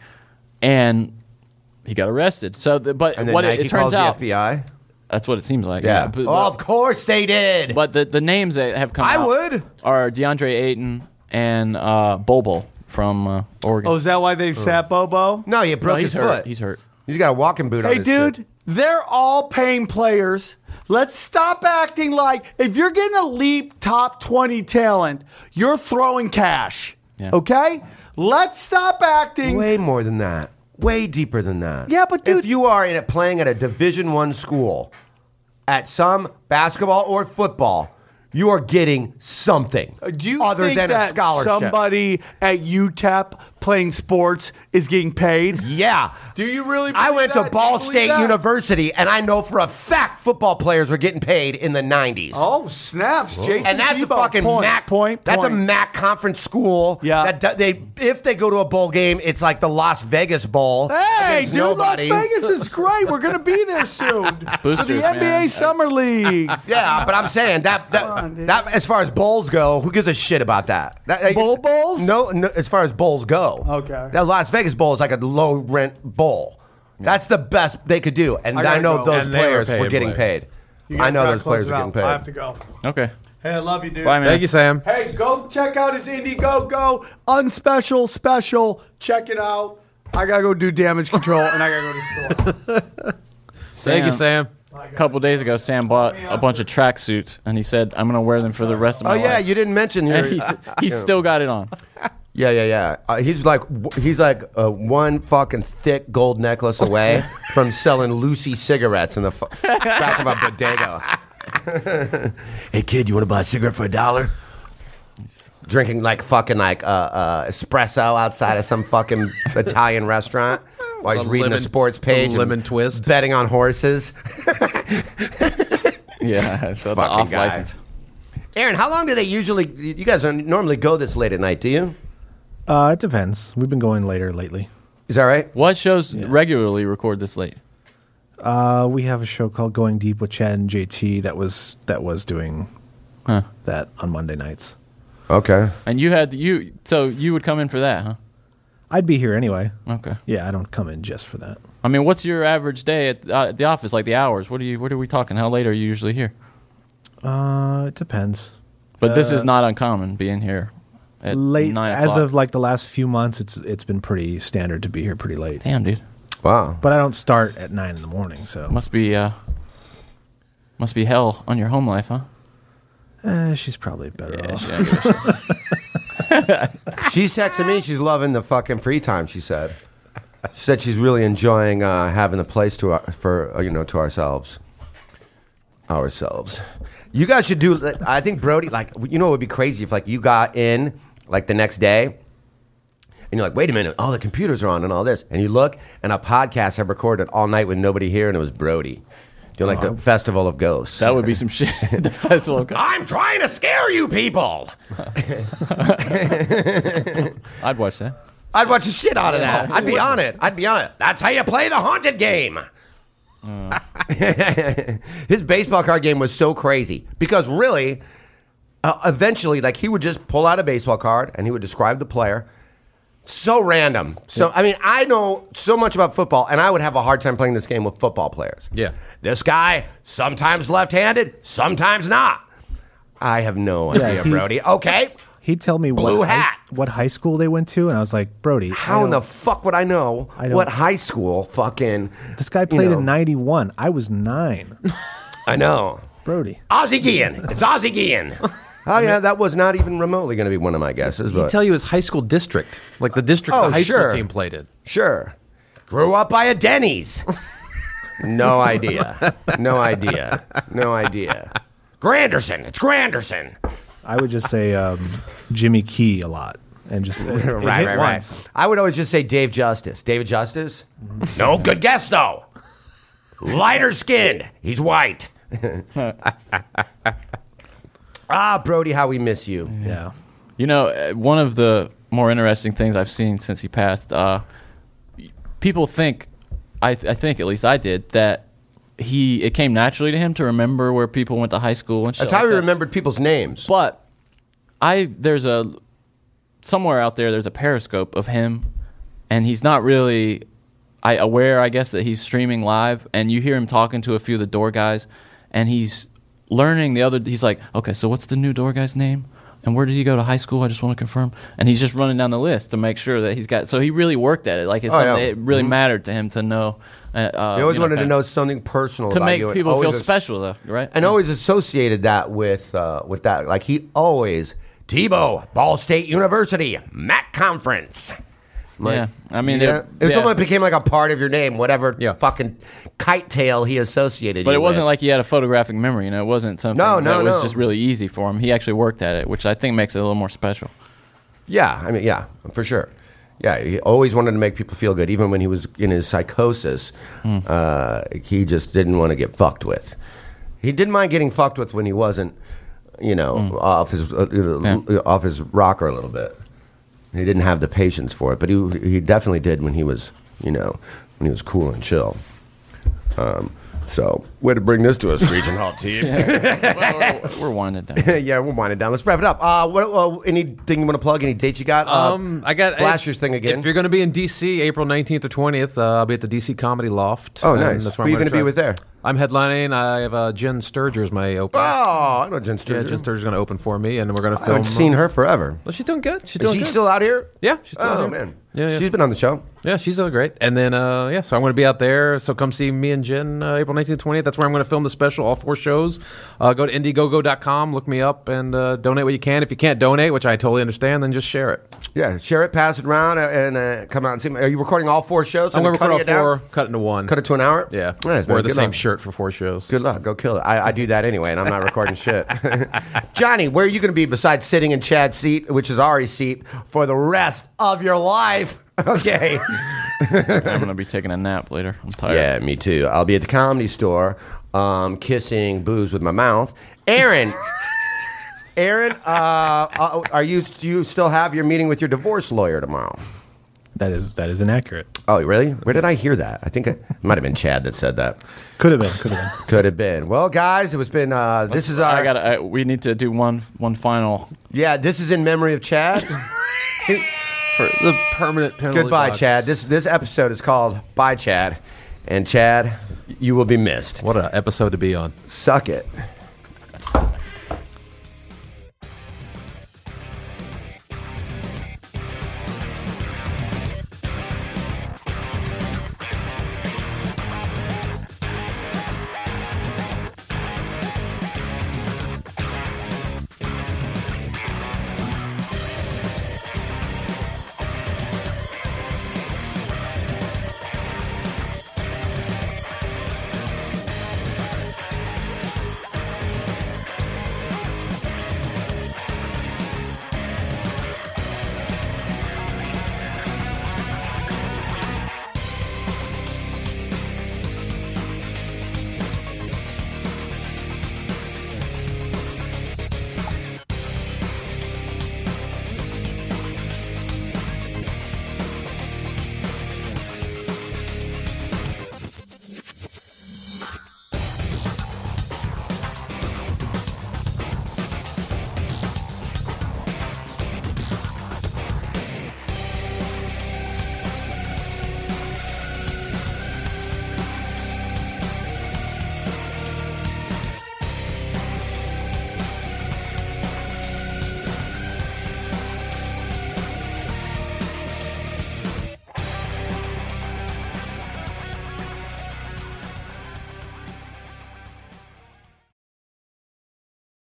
Speaker 14: And he got arrested. So, but
Speaker 4: And then
Speaker 14: what
Speaker 4: Nike
Speaker 14: it turns
Speaker 4: calls
Speaker 14: out,
Speaker 4: the FBI.
Speaker 14: that's what it seems like.
Speaker 4: Yeah.
Speaker 14: But,
Speaker 4: Of course they did.
Speaker 14: But the names that have come
Speaker 4: I
Speaker 14: out
Speaker 4: would.
Speaker 14: are DeAndre Ayton and Bobo from Oregon.
Speaker 6: Oh, is that why they sat Bobo?
Speaker 4: No, you broke
Speaker 14: he's
Speaker 4: his
Speaker 14: hurt.
Speaker 4: foot.
Speaker 14: He's hurt.
Speaker 4: He's got a walking boot on
Speaker 6: Hey,
Speaker 4: his
Speaker 6: dude,
Speaker 4: foot.
Speaker 6: they're all paying players. Let's stop acting like if you're getting a elite top 20 talent, you're throwing cash.
Speaker 14: Yeah.
Speaker 6: Okay? Let's stop acting.
Speaker 4: Way more than that. Way deeper than that.
Speaker 6: Yeah, but dude,
Speaker 4: if you are playing at a Division I school, at some basketball or football, you are getting something
Speaker 6: do you
Speaker 4: other
Speaker 6: think
Speaker 4: than
Speaker 6: that
Speaker 4: a scholarship.
Speaker 6: somebody at UTEP playing sports is getting paid?
Speaker 4: Yeah.
Speaker 6: Do you really?
Speaker 4: I
Speaker 6: believe
Speaker 4: went
Speaker 6: that?
Speaker 4: to
Speaker 6: Do
Speaker 4: Ball
Speaker 6: you believe
Speaker 4: State
Speaker 6: that?
Speaker 4: University, and I know for a fact football players were getting paid in the 90s.
Speaker 6: Oh, snaps, Jason.
Speaker 4: And that's
Speaker 6: Tebow.
Speaker 4: a fucking
Speaker 6: point,
Speaker 4: That's a MAC conference school.
Speaker 6: Yeah.
Speaker 4: That if they go to a bowl game, it's like the Las Vegas Bowl.
Speaker 6: Hey,
Speaker 4: against
Speaker 6: dude,
Speaker 4: nobody.
Speaker 6: Las Vegas is great. We're going to be there soon. For
Speaker 14: Boosters,
Speaker 6: the NBA
Speaker 14: man.
Speaker 6: Summer Leagues.
Speaker 4: Yeah, but I'm saying that as far as bowls go, who gives a shit about that?
Speaker 6: Bowls?
Speaker 4: No, as far as bowls go.
Speaker 6: Okay.
Speaker 4: That Las Vegas Bowl is like a low rent bowl. That's the best they could do, and
Speaker 6: I
Speaker 4: I,
Speaker 6: gotta
Speaker 4: know
Speaker 6: go.
Speaker 4: those
Speaker 8: And they were
Speaker 4: players
Speaker 8: paying
Speaker 4: were getting
Speaker 8: players.
Speaker 4: paid.
Speaker 6: You guys
Speaker 4: I know
Speaker 6: gotta
Speaker 4: those
Speaker 6: close
Speaker 4: players
Speaker 6: it
Speaker 4: were
Speaker 6: out.
Speaker 4: getting paid.
Speaker 6: I have to go.
Speaker 14: Okay.
Speaker 6: Hey, I love you, dude.
Speaker 14: Bye, man.
Speaker 8: Thank you, Sam.
Speaker 6: Hey, go check out his Indiegogo Unspecial Special. Check it out. I gotta go do damage control, and I gotta go to the store.
Speaker 8: Thank you, Sam.
Speaker 14: A couple days ago, Sam bought a bunch of tracksuits, and he said, "I'm going to wear them for the rest of
Speaker 4: Oh
Speaker 14: my
Speaker 4: yeah,
Speaker 14: life."
Speaker 4: you didn't mention your.
Speaker 14: And he's still got it on.
Speaker 4: Yeah. He's like one fucking thick gold necklace away from selling Lucy cigarettes in the back of a bodega. Hey kid, you want to buy a cigarette for $1? Drinking like fucking espresso outside of some fucking Italian restaurant while he's reading a sports page,
Speaker 8: lemon
Speaker 4: and
Speaker 8: twist,
Speaker 4: betting on horses.
Speaker 14: Yeah, so the
Speaker 4: Fucking
Speaker 14: off
Speaker 4: guy.
Speaker 14: license.
Speaker 4: Aaron, how long do they usually? You guys don't normally go this late at night, do you?
Speaker 10: It depends. We've been going later lately.
Speaker 4: Is that right?
Speaker 14: What shows regularly record this late?
Speaker 10: We have a show called Going Deep with Chad and JT that was doing that on Monday nights.
Speaker 4: Okay.
Speaker 14: And so you would come in for that, huh?
Speaker 10: I'd be here anyway.
Speaker 14: Okay.
Speaker 10: Yeah, I don't come in just for that.
Speaker 14: I mean, what's your average day at the office? Like the hours? What are we talking? How late are you usually here?
Speaker 10: It depends.
Speaker 14: But this is not uncommon being here at
Speaker 10: late.
Speaker 14: 9 o'clock.
Speaker 10: As of like the last few months, it's been pretty standard to be here pretty late.
Speaker 14: Damn, dude.
Speaker 4: Wow.
Speaker 10: But I don't start at 9 in the morning, so
Speaker 14: must be hell on your home life, huh?
Speaker 10: She's probably better off.
Speaker 4: She's texting me. She's loving the fucking free time. She said she's really enjoying having the place to ourselves. You guys should do. I think Brody, like, it would be crazy if like you got in like the next day, and you're like, wait a minute, all the computers are on and all this, and you look, and a podcast have recorded all night with nobody here, and it was Brody. Doing like the Festival of Ghosts.
Speaker 14: That would be some shit. The Festival of Ghosts.
Speaker 4: I'm trying to scare you people.
Speaker 14: I'd watch that.
Speaker 4: I'd watch the shit out of that. I'd be on it. That's how you play the haunted game. His baseball card game was so crazy because really, eventually, like he would just pull out a baseball card and he would describe the player. So random. So, I mean, I know so much about football, and I would have a hard time playing this game with football players.
Speaker 8: Yeah.
Speaker 4: This guy, sometimes left-handed, sometimes not. I have no idea, Brody. Okay.
Speaker 10: He'd tell me what high school they went to, and I was like, Brody.
Speaker 4: How in the fuck would I know what high school fucking...
Speaker 10: This guy played in 91. I was 9.
Speaker 4: I know.
Speaker 10: Brody.
Speaker 4: Ozzie Guillen. It's Ozzie Guillen. Oh, yeah, that was not even remotely going to be one of my guesses.
Speaker 8: He'd tell you his high school district. Like the district the high school team played in.
Speaker 4: Sure. Grew up by a Denny's. No idea. Granderson. It's Granderson.
Speaker 10: I would just say Jimmy Key a lot. And just
Speaker 4: right. I would always just say Dave Justice. David Justice? No, good guess, though. Lighter skinned. He's white. Brody, how we miss you.
Speaker 10: Yeah.
Speaker 14: One of the more interesting things I've seen since he passed, people think, I think at least I did, that it came naturally to him to remember where people went to high school and shit.
Speaker 4: That's how he remembered people's names.
Speaker 14: But somewhere out there's a Periscope of him, and he's not really aware, I guess, that he's streaming live, and you hear him talking to a few of the door guys, and he's learning he's like, okay, so what's the new door guy's name? And where did he go to high school? I just want to confirm. And he's just running down the list to make sure that he's got... So he really worked at it. Like, it's something it really mattered to him to know...
Speaker 4: he always wanted to know something personal
Speaker 14: to
Speaker 4: about
Speaker 14: make
Speaker 4: you.
Speaker 14: people feel special, though, right?
Speaker 4: And always associated that with that. Like, he always... Tebow, Ball State University, MAC Conference.
Speaker 14: Like, I mean...
Speaker 4: It almost became like a part of your name, whatever fucking kite tail he associated
Speaker 14: But
Speaker 4: you
Speaker 14: it wasn't
Speaker 4: with.
Speaker 14: like he had a photographic memory, It wasn't something that was just really easy for him. He actually worked at it, which I think makes it a little more special.
Speaker 4: Yeah, I mean, yeah, for sure. Yeah, he always wanted to make people feel good. Even when he was in his psychosis, he just didn't want to get fucked with. He didn't mind getting fucked with when he wasn't, off his rocker a little bit. He didn't have the patience for it, but he definitely did when he was, when he was cool and chill. So, way to bring this to a screeching halt, team.
Speaker 14: We're winding down.
Speaker 4: Yeah, we're winding down. Let's wrap it up. Anything you want to plug? Any dates you got?
Speaker 8: I got
Speaker 4: Blasters thing again.
Speaker 8: If you're going to be in D.C. April 19th or 20th, I'll be at the D.C. Comedy Loft.
Speaker 4: Oh, nice.
Speaker 8: That's
Speaker 4: where are you going to be with there?
Speaker 8: I'm headlining. I have Jen Sturger's my opener.
Speaker 4: Oh, I know Jen Sturger.
Speaker 8: Yeah, Jen Sturger's going to open for me, and we're going to film.
Speaker 4: I haven't seen her forever.
Speaker 8: Well, she's doing good.
Speaker 4: Is she still out here?
Speaker 8: Yeah, she's still out here.
Speaker 4: Oh, man.
Speaker 8: Yeah.
Speaker 4: She's been on the show.
Speaker 8: Yeah, she's great. And then, so I'm going to be out there. So come see me and Jen April 19th, 20th. That's where I'm going to film the special, all 4 shows. Go to Indiegogo.com, look me up, and donate what you can. If you can't donate, which I totally understand, then just share it.
Speaker 4: Yeah, share it, pass it around, and come out and see me. Are you recording all 4 shows?
Speaker 8: I'm going to record all 4, cut it into 1.
Speaker 4: Cut it to an hour?
Speaker 8: Yeah.
Speaker 4: Nice,
Speaker 8: wear the same shirt for 4 shows.
Speaker 4: Good luck. Go kill it. I do that anyway, and I'm not recording shit. Johnny, where are you going to be besides sitting in Chad's seat, which is Ari's seat, for the rest of your life? Okay.
Speaker 14: I'm going to be taking a nap later. I'm tired.
Speaker 4: Yeah, me too. I'll be at the Comedy Store kissing booze with my mouth. Aaron, do you still have your meeting with your divorce lawyer tomorrow?
Speaker 10: That is inaccurate.
Speaker 4: Oh, really? Where did I hear that? I think it might have been Chad that said that.
Speaker 10: Could have been.
Speaker 4: Could have been. Well, guys, it was been. This is our.
Speaker 14: We need to do one final.
Speaker 4: Yeah, this is in memory of Chad.
Speaker 8: For the permanent penalty.
Speaker 4: Goodbye,
Speaker 8: box.
Speaker 4: Chad. This episode is called Bye, Chad. And Chad, you will be missed.
Speaker 8: What an episode to be on.
Speaker 4: Suck it.